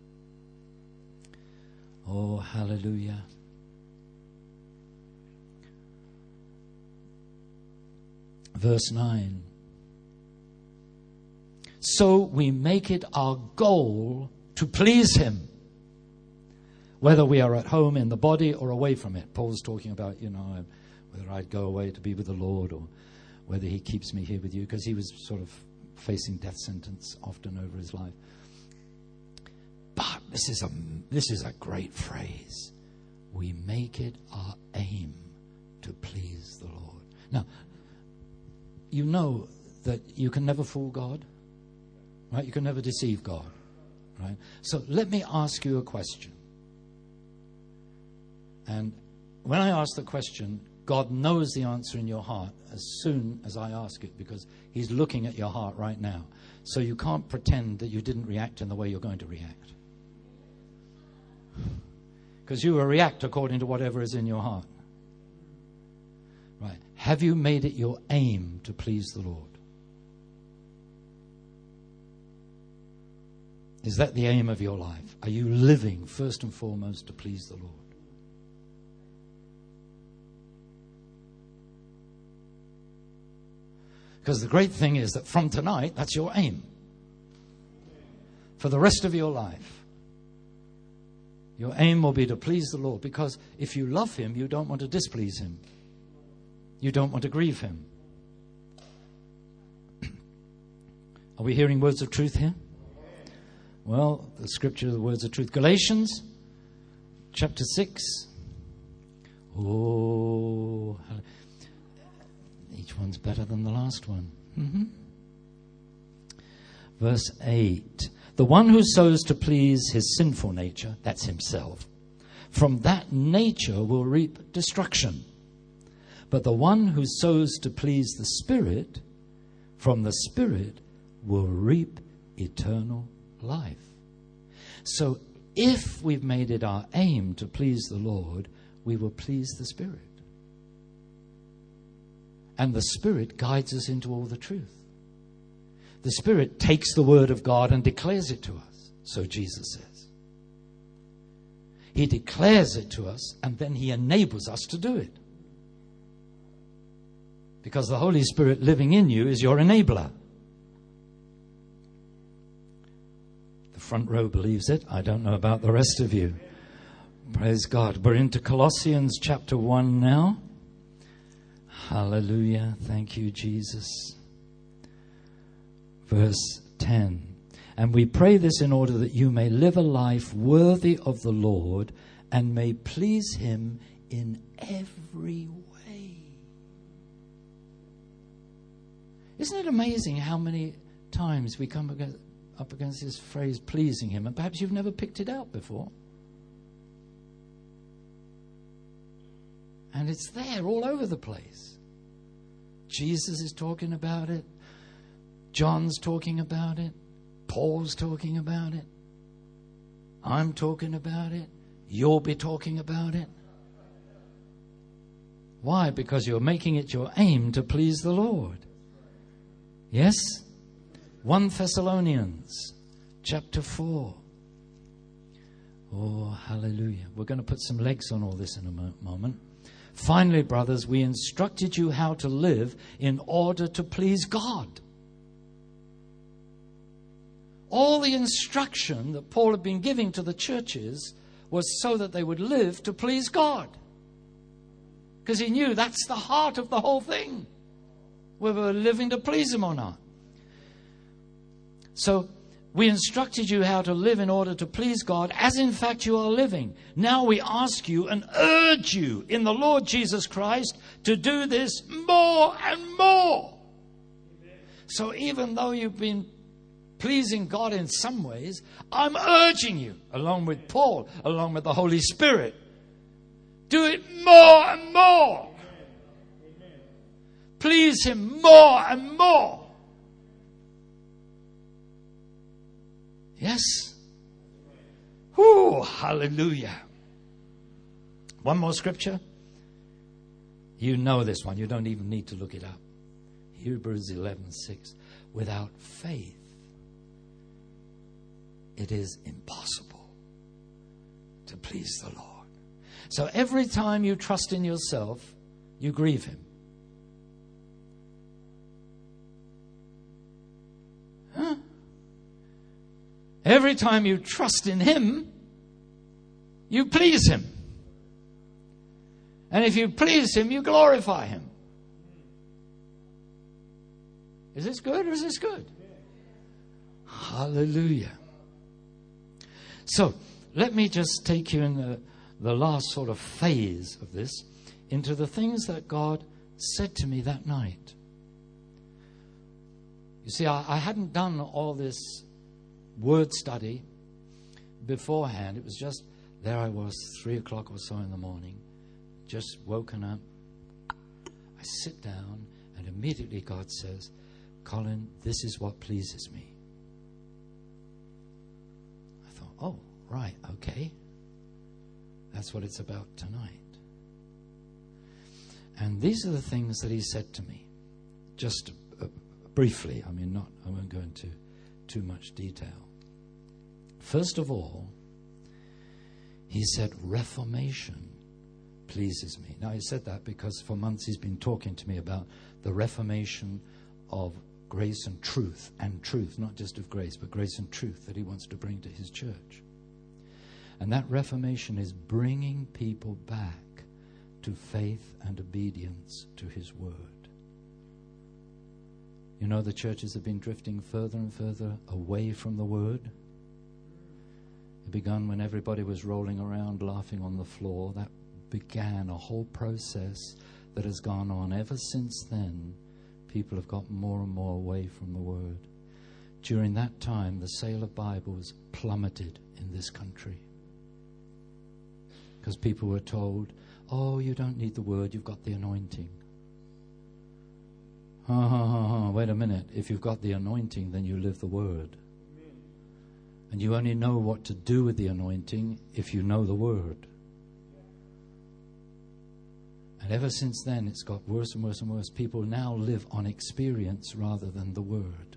Oh, hallelujah. Verse nine. So we make it our goal to please Him, whether we are at home in the body or away from it. Paul's talking about, you know, whether I'd go away to be with the Lord or whether He keeps me here with you, because he was sort of facing death sentence often over his life. But this is a this is a great phrase. We make it our aim to please the Lord. Now, you know that you can never fool God, right? You can never deceive God, right? So let me ask you a question. And when I ask the question, God knows the answer in your heart as soon as I ask it, because He's looking at your heart right now. So you can't pretend that you didn't react in the way you're going to react. Because you will react according to whatever is in your heart. Right. Have you made it your aim to please the Lord? Is that the aim of your life? Are you living first and foremost to please the Lord? Because the great thing is that from tonight, that's your aim. For the rest of your life, your aim will be to please the Lord. Because if you love Him, you don't want to displease Him. You don't want to grieve Him. Are we hearing words of truth here? Well, the scripture, the words of truth. Galatians chapter six. Oh, each one's better than the last one. Mm-hmm. Verse eight. The one who sows to please his sinful nature, that's himself, from that nature will reap destruction. But the one who sows to please the Spirit, from the Spirit will reap eternal life. So if we've made it our aim to please the Lord, we will please the Spirit. And the Spirit guides us into all the truth. The Spirit takes the Word of God and declares it to us, so Jesus says. He declares it to us, and then He enables us to do it. Because the Holy Spirit living in you is your enabler. The front row believes it. I don't know about the rest of you. Praise God. We're into Colossians chapter one now. Hallelujah. Thank you, Jesus. Verse ten. And we pray this in order that you may live a life worthy of the Lord and may please Him in every way. Isn't it amazing how many times we come against, up against this phrase, pleasing Him, and perhaps you've never picked it out before? And it's there all over the place. Jesus is talking about it. John's talking about it. Paul's talking about it. I'm talking about it. You'll be talking about it. Why? Because you're making it your aim to please the Lord. Yes? First Thessalonians chapter four. Oh, hallelujah. We're going to put some legs on all this in a mo- moment. Finally, brothers, we instructed you how to live in order to please God. All the instruction that Paul had been giving to the churches was so that they would live to please God. Because he knew that's the heart of the whole thing, whether we're living to please him or not. So, we instructed you how to live in order to please God, as in fact you are living. Now we ask you and urge you in the Lord Jesus Christ to do this more and more. Amen. So even though you've been pleasing God in some ways, I'm urging you, along with Paul, along with the Holy Spirit, do it more and more. Amen. Please him more and more. Yes? Whoo, hallelujah. One more scripture. You know this one. You don't even need to look it up. Hebrews eleven six. Without faith, it is impossible to please the Lord. So every time you trust in yourself, you grieve him. Huh? Every time you trust in him, you please him. And if you please him, you glorify him. Is this good or is this good? Hallelujah. So, let me just take you in the, the last sort of phase of this into the things that God said to me that night. You see, I, I hadn't done all this word study beforehand. It was just, there I was, three o'clock or so in the morning, just woken up. I sit down and immediately God says, Colin, this is what pleases me. I thought, oh, right, okay. That's what it's about tonight. And these are the things that he said to me, just uh, briefly. I mean, not, I won't go into too much detail. First of all, he said, reformation pleases me. Now, he said that because for months he's been talking to me about the reformation of grace and truth, and truth, not just of grace, but grace and truth that he wants to bring to his church. And that reformation is bringing people back to faith and obedience to his word. You know, the churches have been drifting further and further away from the word. It began when everybody was rolling around laughing on the floor. That began a whole process that has gone on ever since then. People have got more and more away from the word. During that time, the sale of Bibles plummeted in this country. Because people were told, oh, you don't need the word, you've got the anointing. Ha, ha, ha, ha. Wait a minute. If you've got the anointing, then you live the word. Amen. And you only know what to do with the anointing if you know the word. And ever since then, it's got worse and worse and worse. People now live on experience rather than the word.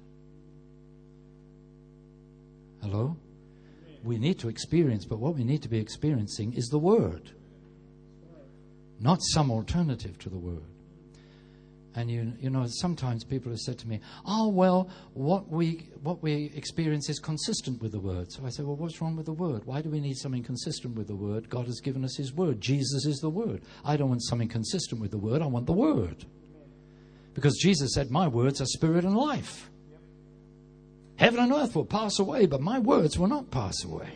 Hello? We need to experience, but what we need to be experiencing is the word, not some alternative to the word. And you you know, sometimes people have said to me, oh, well, what we what we experience is consistent with the word. So I say, well, what's wrong with the word? Why do we need something consistent with the word? God has given us his word. Jesus is the word. I don't want something consistent with the word. I want the word. Because Jesus said, my words are spirit and life. Heaven and earth will pass away, but my words will not pass away.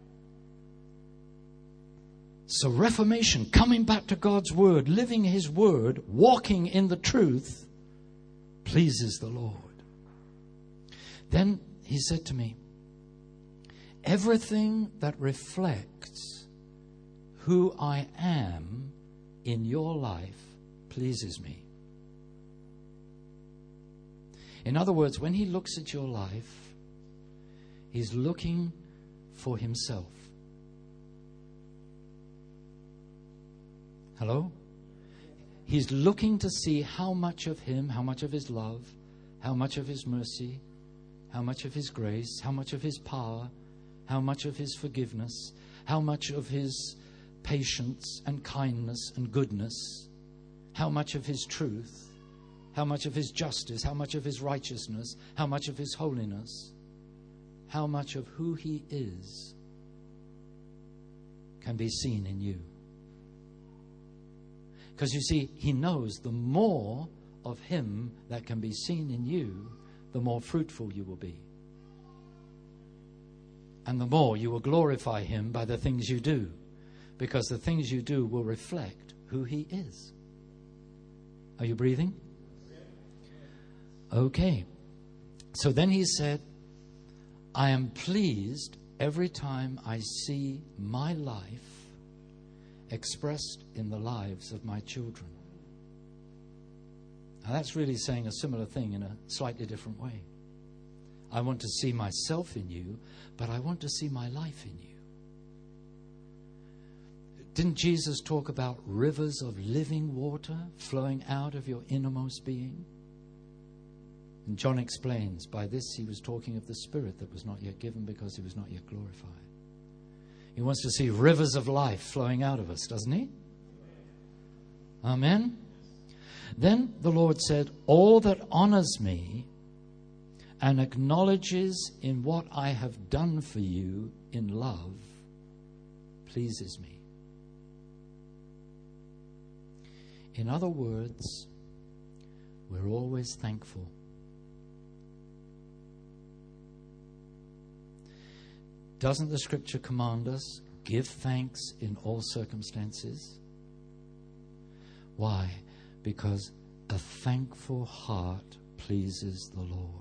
So reformation, coming back to God's word, living his word, walking in the truth, pleases the Lord. Then he said to me, everything that reflects who I am in your life pleases me. In other words, when he looks at your life, he's looking for himself. Hello? He's looking to see how much of him, how much of his love, how much of his mercy, how much of his grace, how much of his power, how much of his forgiveness, how much of his patience and kindness and goodness, how much of his truth, how much of his justice, how much of his righteousness, how much of his holiness, how much of who he is can be seen in you. Because you see, he knows the more of him that can be seen in you, the more fruitful you will be. And the more you will glorify him by the things you do, because the things you do will reflect who he is. Are you breathing? Okay. So then he said, I am pleased every time I see my life expressed in the lives of my children. Now that's really saying a similar thing in a slightly different way. I want to see myself in you, but I want to see my life in you. Didn't Jesus talk about rivers of living water flowing out of your innermost being? And John explains, by this he was talking of the Spirit that was not yet given because he was not yet glorified. He wants to see rivers of life flowing out of us, doesn't he? Amen? Then the Lord said, all that honors me and acknowledges in what I have done for you in love pleases me. In other words, we're always thankful. Doesn't the scripture command us, give thanks in all circumstances? Why? Because a thankful heart pleases the Lord.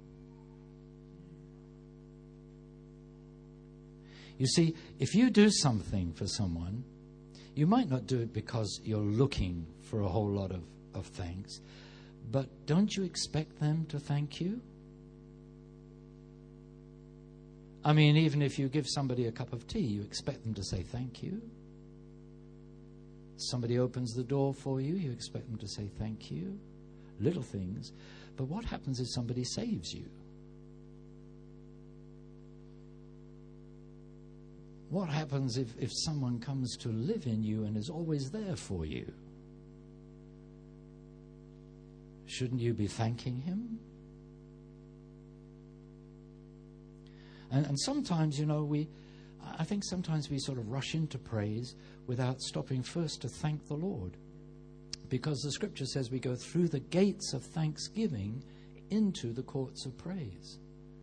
You see, if you do something for someone, you might not do it because you're looking for a whole lot of, of thanks, but don't you expect them to thank you? I mean, even if you give somebody a cup of tea, you expect them to say thank you. Somebody opens the door for you, you expect them to say thank you. Little things. But what happens if somebody saves you? What happens if, if someone comes to live in you and is always there for you? Shouldn't you be thanking him? And, and sometimes, you know, we, I think sometimes we sort of rush into praise without stopping first to thank the Lord. Because the scripture says we go through the gates of thanksgiving into the courts of praise.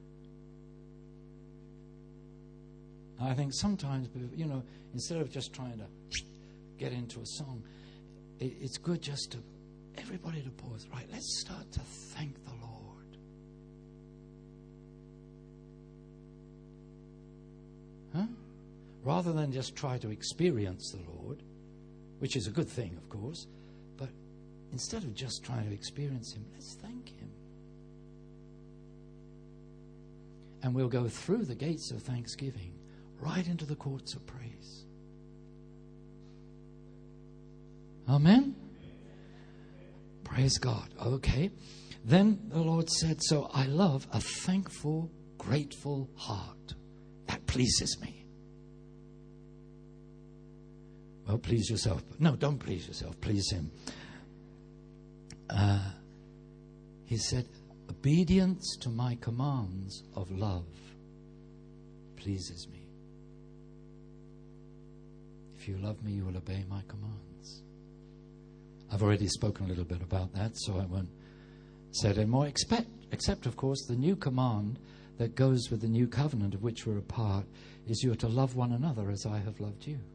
I think sometimes, you know, instead of just trying to get into a song, it, it's good just to, everybody to pause. Right, let's start to thank the Lord. Huh? Rather than just try to experience the Lord, which is a good thing, of course, but instead of just trying to experience him, let's thank him. And we'll go through the gates of thanksgiving right into the courts of praise. Amen? Praise God. Okay. Then the Lord said, so I love a thankful, grateful heart. That pleases me. Well, please yourself. No, don't please yourself. Please him. Uh, he said, obedience to my commands of love pleases me. If you love me, you will obey my commands. I've already spoken a little bit about that, so I won't say it anymore. Except, except, of course, the new command that goes with the new covenant of which we're a part is you are to love one another as I have loved you.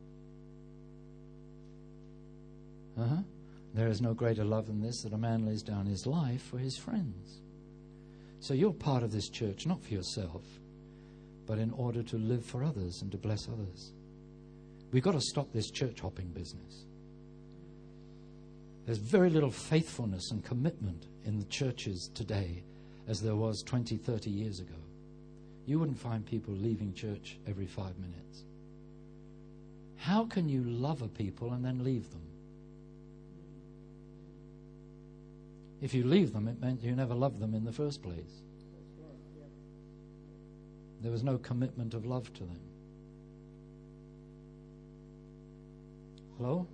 Uh-huh. There is no greater love than this, that a man lays down his life for his friends. So you're part of this church, not for yourself, but in order to live for others and to bless others. We've got to stop this church hopping business. There's very little faithfulness and commitment in the churches today as there was twenty, thirty years ago. You wouldn't find people leaving church every five minutes. How can you love a people and then leave them? If you leave them, it meant you never loved them in the first place. There was no commitment of love to them. Hello?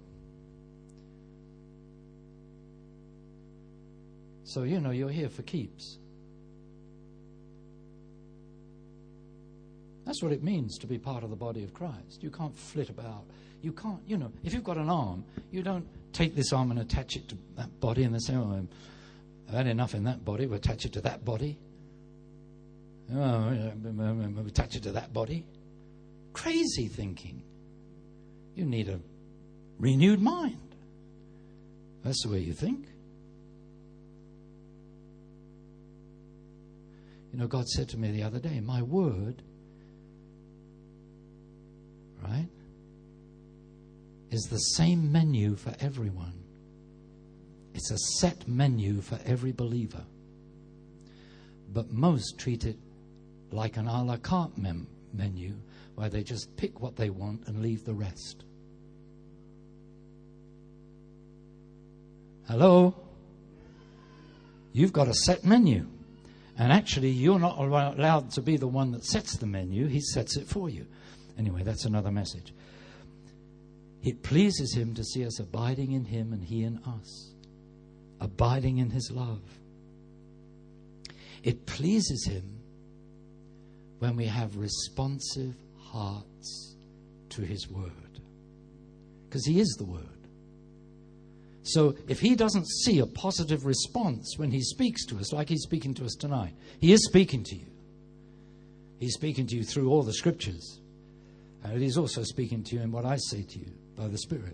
So, you know, you're here for keeps. That's what it means to be part of the body of Christ. You can't flit about. You can't, you know, if you've got an arm, you don't take this arm and attach it to that body and then say, oh, I've had enough in that body, we'll attach it to that body. Oh, we'll attach it to that body. Crazy thinking. You need a renewed mind. That's the way you think. You know, God said to me the other day, my word, right, is the same menu for everyone. It's a set menu for every believer. But most treat it like an a la carte mem- menu where they just pick what they want and leave the rest. Hello? You've got a set menu. And actually, you're not allowed to be the one that sets the menu. He sets it for you. Anyway, that's another message. It pleases him to see us abiding in him and he in us. Abiding in his love. It pleases him when we have responsive hearts to his word. Because he is the word. So if he doesn't see a positive response when he speaks to us, like he's speaking to us tonight, he is speaking to you. He's speaking to you through all the scriptures. And he's also speaking to you in what I say to you by the Spirit.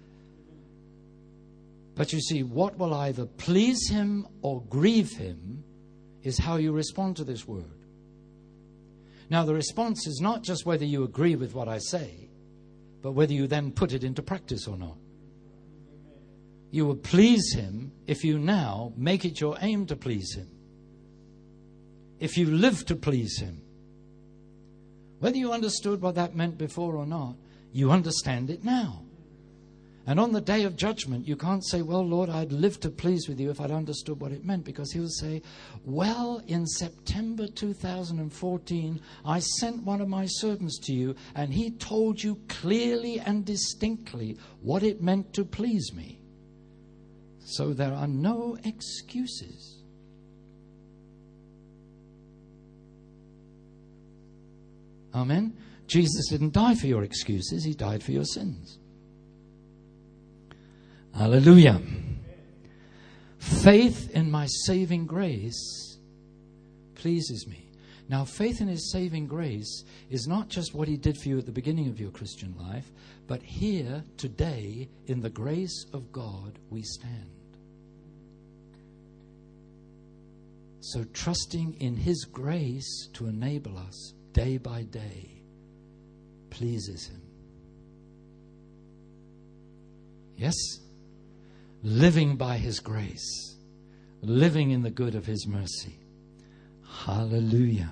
But you see, what will either please him or grieve him is how you respond to this word. Now, the response is not just whether you agree with what I say, but whether you then put it into practice or not. You will please him if you now make it your aim to please him. If you live to please him. Whether you understood what that meant before or not, you understand it now. And on the day of judgment, you can't say, well, Lord, I'd live to please with you if I'd understood what it meant. Because he will say, well, in September two thousand fourteen, I sent one of my servants to you, and he told you clearly and distinctly what it meant to please me. So there are no excuses. Amen? Jesus didn't die for your excuses. He died for your sins. Hallelujah. Faith in my saving grace pleases me. Now, faith in his saving grace is not just what he did for you at the beginning of your Christian life, but here, today, in the grace of God, we stand. So trusting in his grace to enable us day by day pleases him. Yes? Living by his grace. Living in the good of his mercy. Hallelujah.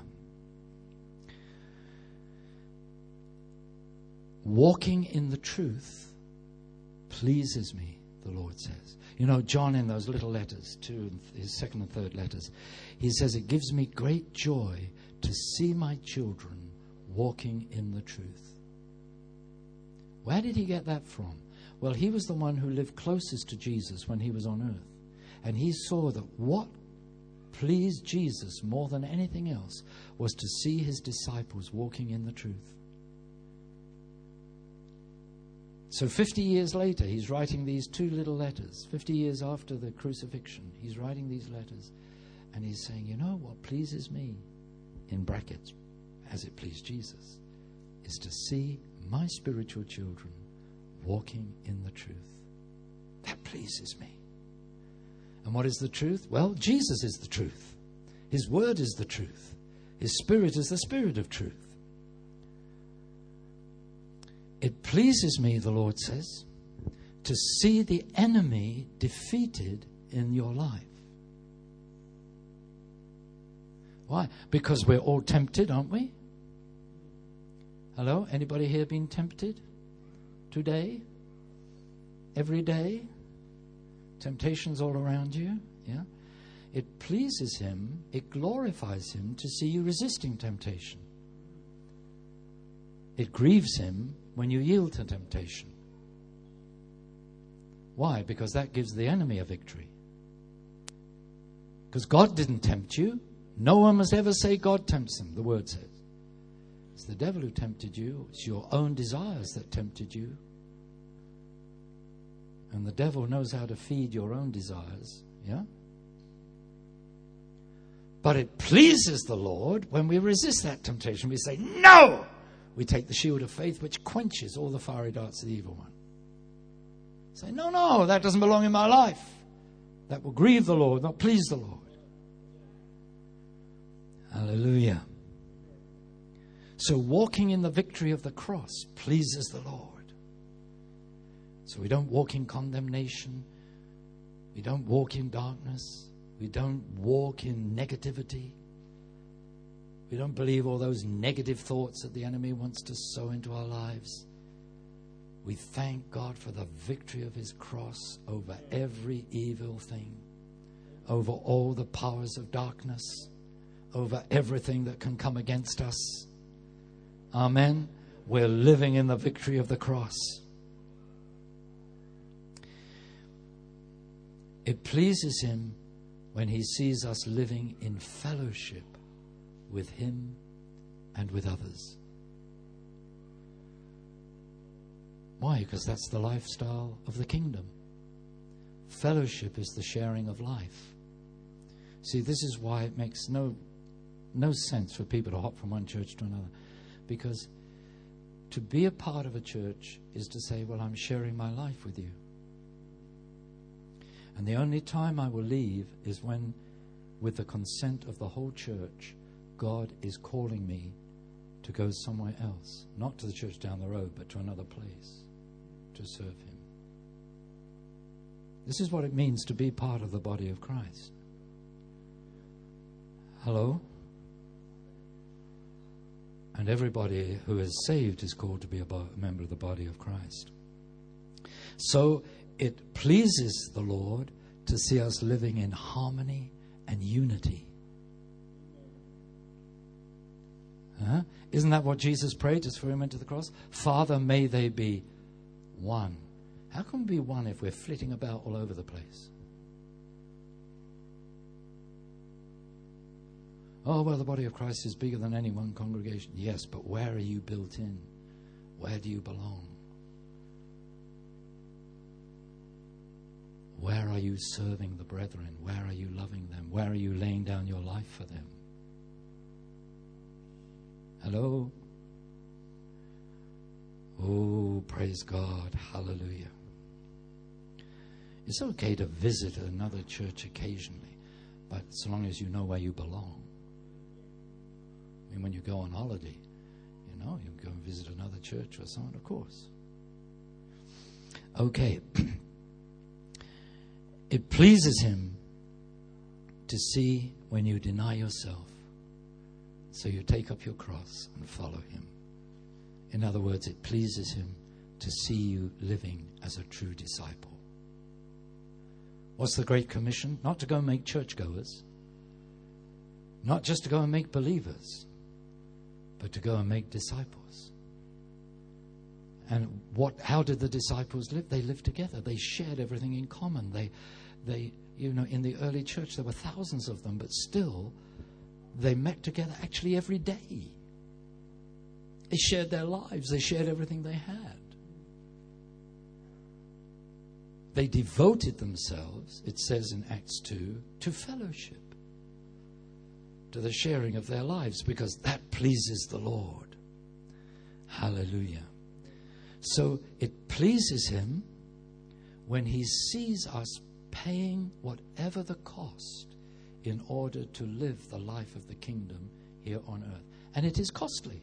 Walking in the truth pleases me, the Lord says. You know, John in those little letters, two, his second and third letters, he says, it gives me great joy to see my children walking in the truth. Where did he get that from? Well, he was the one who lived closest to Jesus when he was on earth. And he saw that what pleased Jesus more than anything else was to see his disciples walking in the truth. So fifty years later, he's writing these two little letters. fifty years after the crucifixion, he's writing these letters. And he's saying, you know what pleases me, in brackets, as it pleased Jesus, is to see my spiritual children walking in the truth. That pleases me. And what is the truth? Well, Jesus is the truth. His word is the truth. His spirit is the spirit of truth. It pleases me, the Lord says, to see the enemy defeated in your life. Why? Because we're all tempted, aren't we? Hello? Anybody here been tempted? Today? Every day? Temptations all around you? Yeah? It pleases him, it glorifies him to see you resisting temptation. It grieves him when you yield to temptation. Why? Because that gives the enemy a victory. Because God didn't tempt you. No one must ever say God tempts him, the word says. It's the devil who tempted you. It's your own desires that tempted you. And the devil knows how to feed your own desires. Yeah? But it pleases the Lord when we resist that temptation. We say, no! We take the shield of faith, which quenches all the fiery darts of the evil one. Say, no, no, that doesn't belong in my life. That will grieve the Lord, not please the Lord. Hallelujah. So walking in the victory of the cross pleases the Lord. So we don't walk in condemnation. We don't walk in darkness. We don't walk in negativity. We don't believe all those negative thoughts that the enemy wants to sow into our lives. We thank God for the victory of his cross over every evil thing, over all the powers of darkness, over everything that can come against us. Amen. We're living in the victory of the cross. It pleases him when he sees us living in fellowship with him and with others. Why? Because that's the lifestyle of the kingdom. Fellowship is the sharing of life. See, this is why it makes no no sense for people to hop from one church to another. Because to be a part of a church is to say, well, I'm sharing my life with you. And the only time I will leave is when, with the consent of the whole church, God is calling me to go somewhere else. Not to the church down the road, but to another place to serve him. This is what it means to be part of the body of Christ. Hello? And everybody who is saved is called to be a, bo- a member of the body of Christ. So it pleases the Lord to see us living in harmony and unity. Huh? Isn't that what Jesus prayed just before he went to the cross? Father, may they be one. How can we be one if we're flitting about all over the place? Oh, well, the body of Christ is bigger than any one congregation. Yes, but where are you built in? Where do you belong? Where are you serving the brethren? Where are you loving them? Where are you laying down your life for them? Hello? Oh, praise God. Hallelujah. It's okay to visit another church occasionally, but so long as you know where you belong. I mean, when you go on holiday, you know, you go and visit another church or something, of course. Okay. It pleases him to see when you deny yourself. So you take up your cross and follow him. In other words, it pleases him to see you living as a true disciple. What's the Great Commission? Not to go and make churchgoers. Not just to go and make believers, but to go and make disciples. And what? How did the disciples live? They lived together. They shared everything in common. They, they, you know, in the early church there were thousands of them, but still, they met together actually every day. They shared their lives. They shared everything they had. They devoted themselves, it says in Acts two, to fellowship, to the sharing of their lives, because that pleases the Lord. Hallelujah. So it pleases him when he sees us paying whatever the cost in order to live the life of the kingdom here on earth. And it is costly.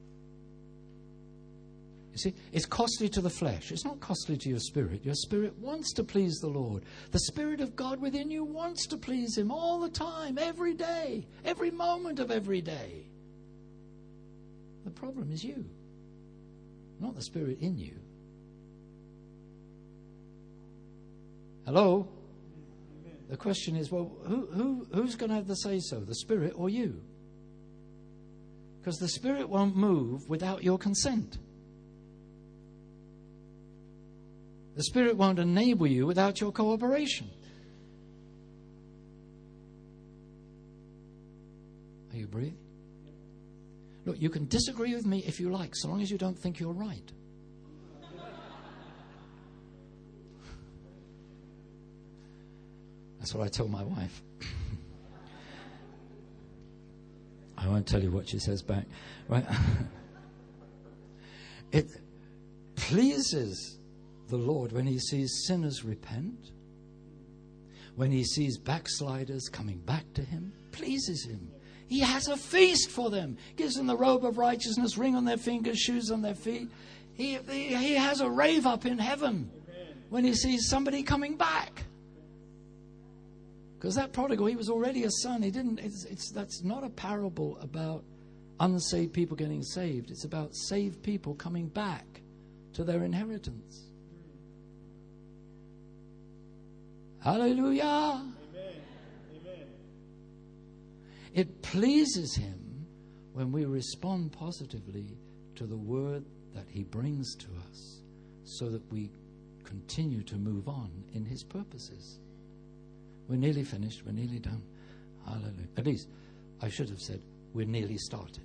You see, it's costly to the flesh. It's not costly to your spirit. Your spirit wants to please the Lord. The Spirit of God within you wants to please him all the time, every day, every moment of every day. The problem is you, not the Spirit in you. Hello? The question is, well, who, who, who's going to have the say-so, the Spirit or you? Because the Spirit won't move without your consent. The Spirit won't enable you without your cooperation. Are you breathing? Look, you can disagree with me if you like, so long as you don't think you're right. That's what I tell my wife. I won't tell you what she says back. Right? It pleases the Lord when He sees sinners repent, when He sees backsliders coming back to Him. Pleases Him. He has a feast for them. Gives them the robe of righteousness, ring on their fingers, shoes on their feet. He, he, he has a rave up in heaven when He sees somebody coming back. Because that prodigal, he was already a son. He didn't. It's, it's that's not a parable about unsaved people getting saved. It's about saved people coming back to their inheritance. Hallelujah. Amen. Amen. It pleases Him when we respond positively to the word that He brings to us, so that we continue to move on in His purposes. We're nearly finished. We're nearly done. Hallelujah. At least, I should have said, we're nearly started.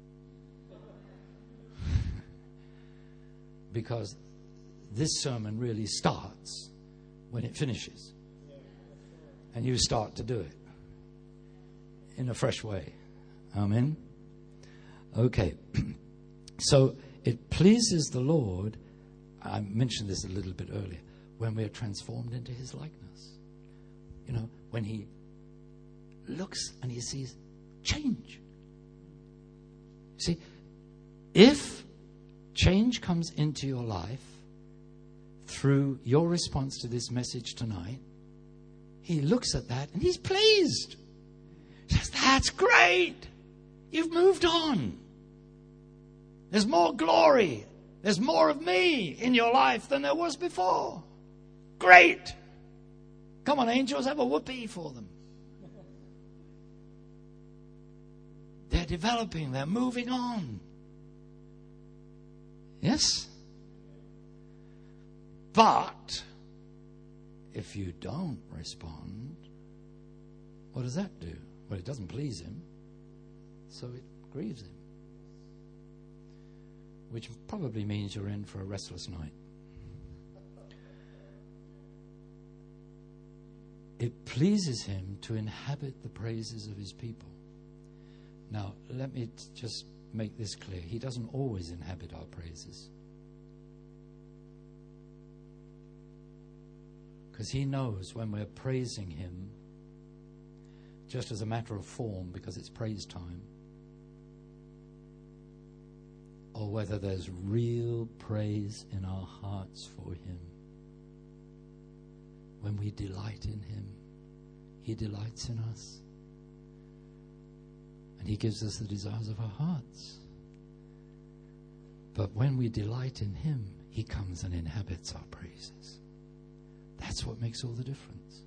Because this sermon really starts when it finishes. And you start to do it in a fresh way. Amen. Okay. So it pleases the Lord, I mentioned this a little bit earlier, when we are transformed into His likeness. You know, when He looks and He sees change. See, if change comes into your life through your response to this message tonight, He looks at that and He's pleased. He says, that's great. You've moved on. There's more glory. There's more of me in your life than there was before. Great. Come on, angels, have a whoopee for them. They're developing. They're moving on. Yes? But if you don't respond, what does that do? Well, it doesn't please Him, so it grieves Him. Which probably means you're in for a restless night. It pleases Him to inhabit the praises of His people. Now, let me t- just make this clear. He doesn't always inhabit our praises. Because He knows when we're praising Him, just as a matter of form, because it's praise time, or whether there's real praise in our hearts for Him. When we delight in Him, He delights in us. And He gives us the desires of our hearts. But when we delight in Him, He comes and inhabits our praises. That's what makes all the difference.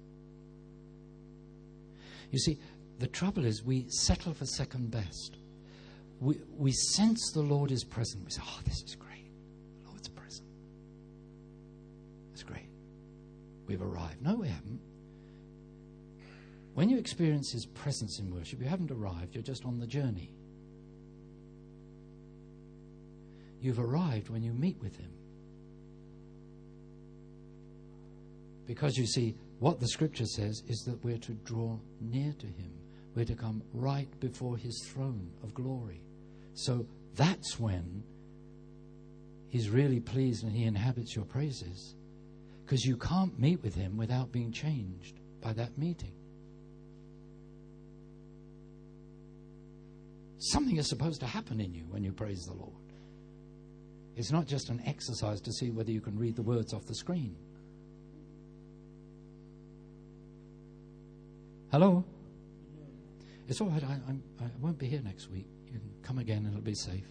You see, the trouble is we settle for second best. We, we sense the Lord is present. We say, oh, this is great. The Lord's present. That's great. We've arrived. No, we haven't. When you experience His presence in worship, you haven't arrived. You're just on the journey. You've arrived when you meet with Him. Because you see, what the Scripture says is that we're to draw near to Him. We're to come right before His throne of glory. So that's when He's really pleased and He inhabits your praises. Because you can't meet with Him without being changed by that meeting. Something is supposed to happen in you when you praise the Lord. It's not just an exercise to see whether you can read the words off the screen. Hello? It's all right. I, I'm, I won't be here next week. You can come again and it'll be safe.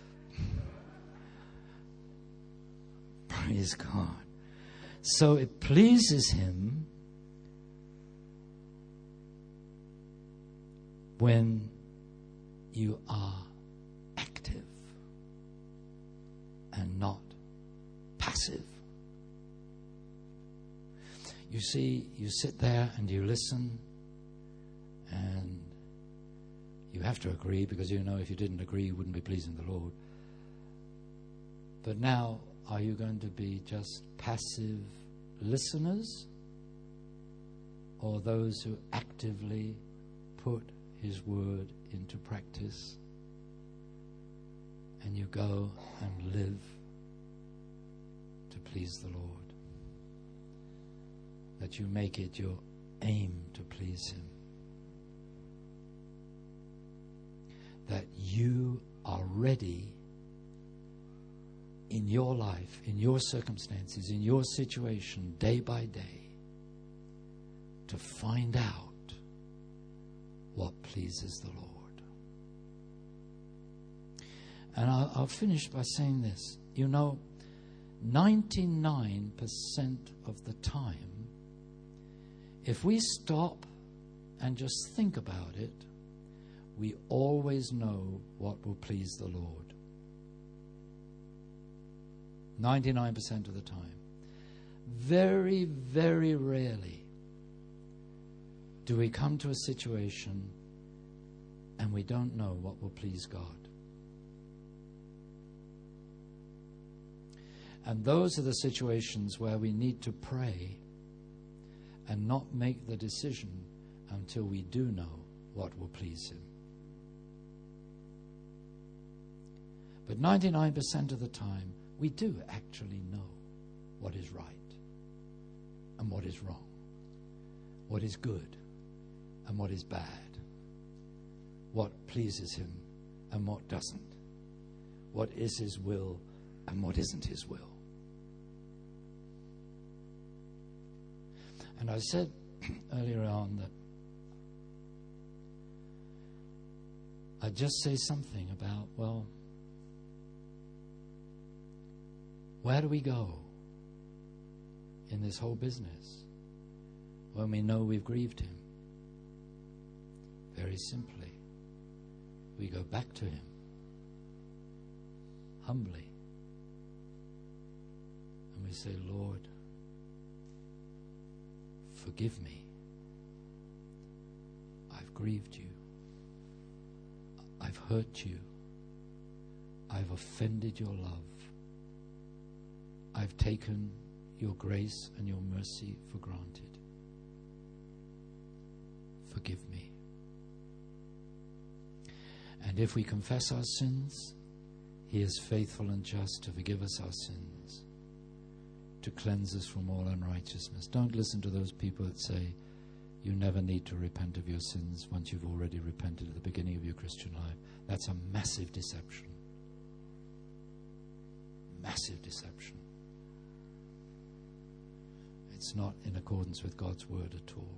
Praise God. So it pleases Him when you are active and not passive. you see, you sit there and you listen, and you have to agree, because you know if you didn't agree, you wouldn't be pleasing the Lord. But now, are you going to be just passive listeners, or those who actively put His word into practice, and you go and live to please the Lord? That you make it your aim to please Him. That you are ready in your life, in your circumstances, in your situation, day by day, to find out what pleases the Lord. And I'll, I'll finish by saying this. You know, ninety-nine percent of the time, if we stop and just think about it, we always know what will please the Lord. ninety-nine percent of the time. Very, very rarely do we come to a situation and we don't know what will please God. And those are the situations where we need to pray and not make the decision until we do know what will please Him. But ninety-nine percent of the time, we do actually know what is right and what is wrong, what is good and what is bad, what pleases Him and what doesn't, what is His will and what isn't His will. And I said earlier on that I'd just say something about, well, where do we go in this whole business when we know we've grieved Him? Very simply, we go back to Him humbly and we say, Lord, forgive me. I've grieved you. I've hurt you. I've offended your love. I've taken your grace and your mercy for granted. Forgive me. And if we confess our sins, He is faithful and just to forgive us our sins, to cleanse us from all unrighteousness. Don't listen to those people that say you never need to repent of your sins once you've already repented at the beginning of your Christian life. That's a massive deception. Massive deception. It's not in accordance with God's word at all.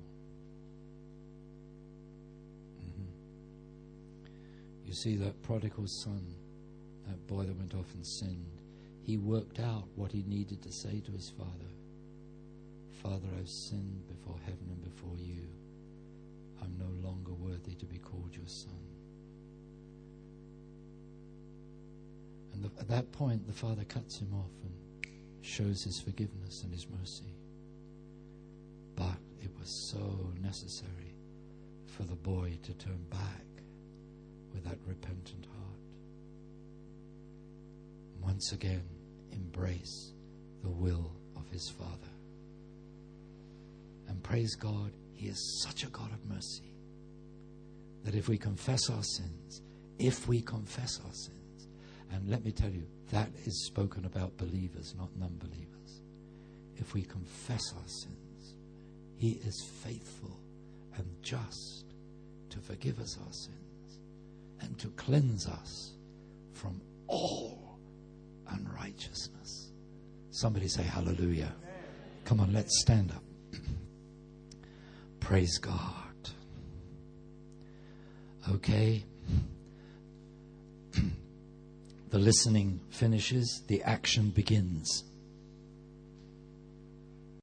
Mm-hmm. You see, that prodigal son, that boy that went off and sinned, he worked out what he needed to say to his father. Father, I've sinned before heaven and before you. I'm no longer worthy to be called your son. And the, at that point, the father cuts him off and shows his forgiveness and his mercy. But it was so necessary for the boy to turn back with that repentant heart. Once again, embrace the will of his Father. And praise God, He is such a God of mercy that if we confess our sins, if we confess our sins, and let me tell you, that is spoken about believers, not non-believers. If we confess our sins, He is faithful and just to forgive us our sins and to cleanse us from all unrighteousness. Somebody say hallelujah. Come on, let's stand up. Praise God. Okay. The listening finishes, the action begins.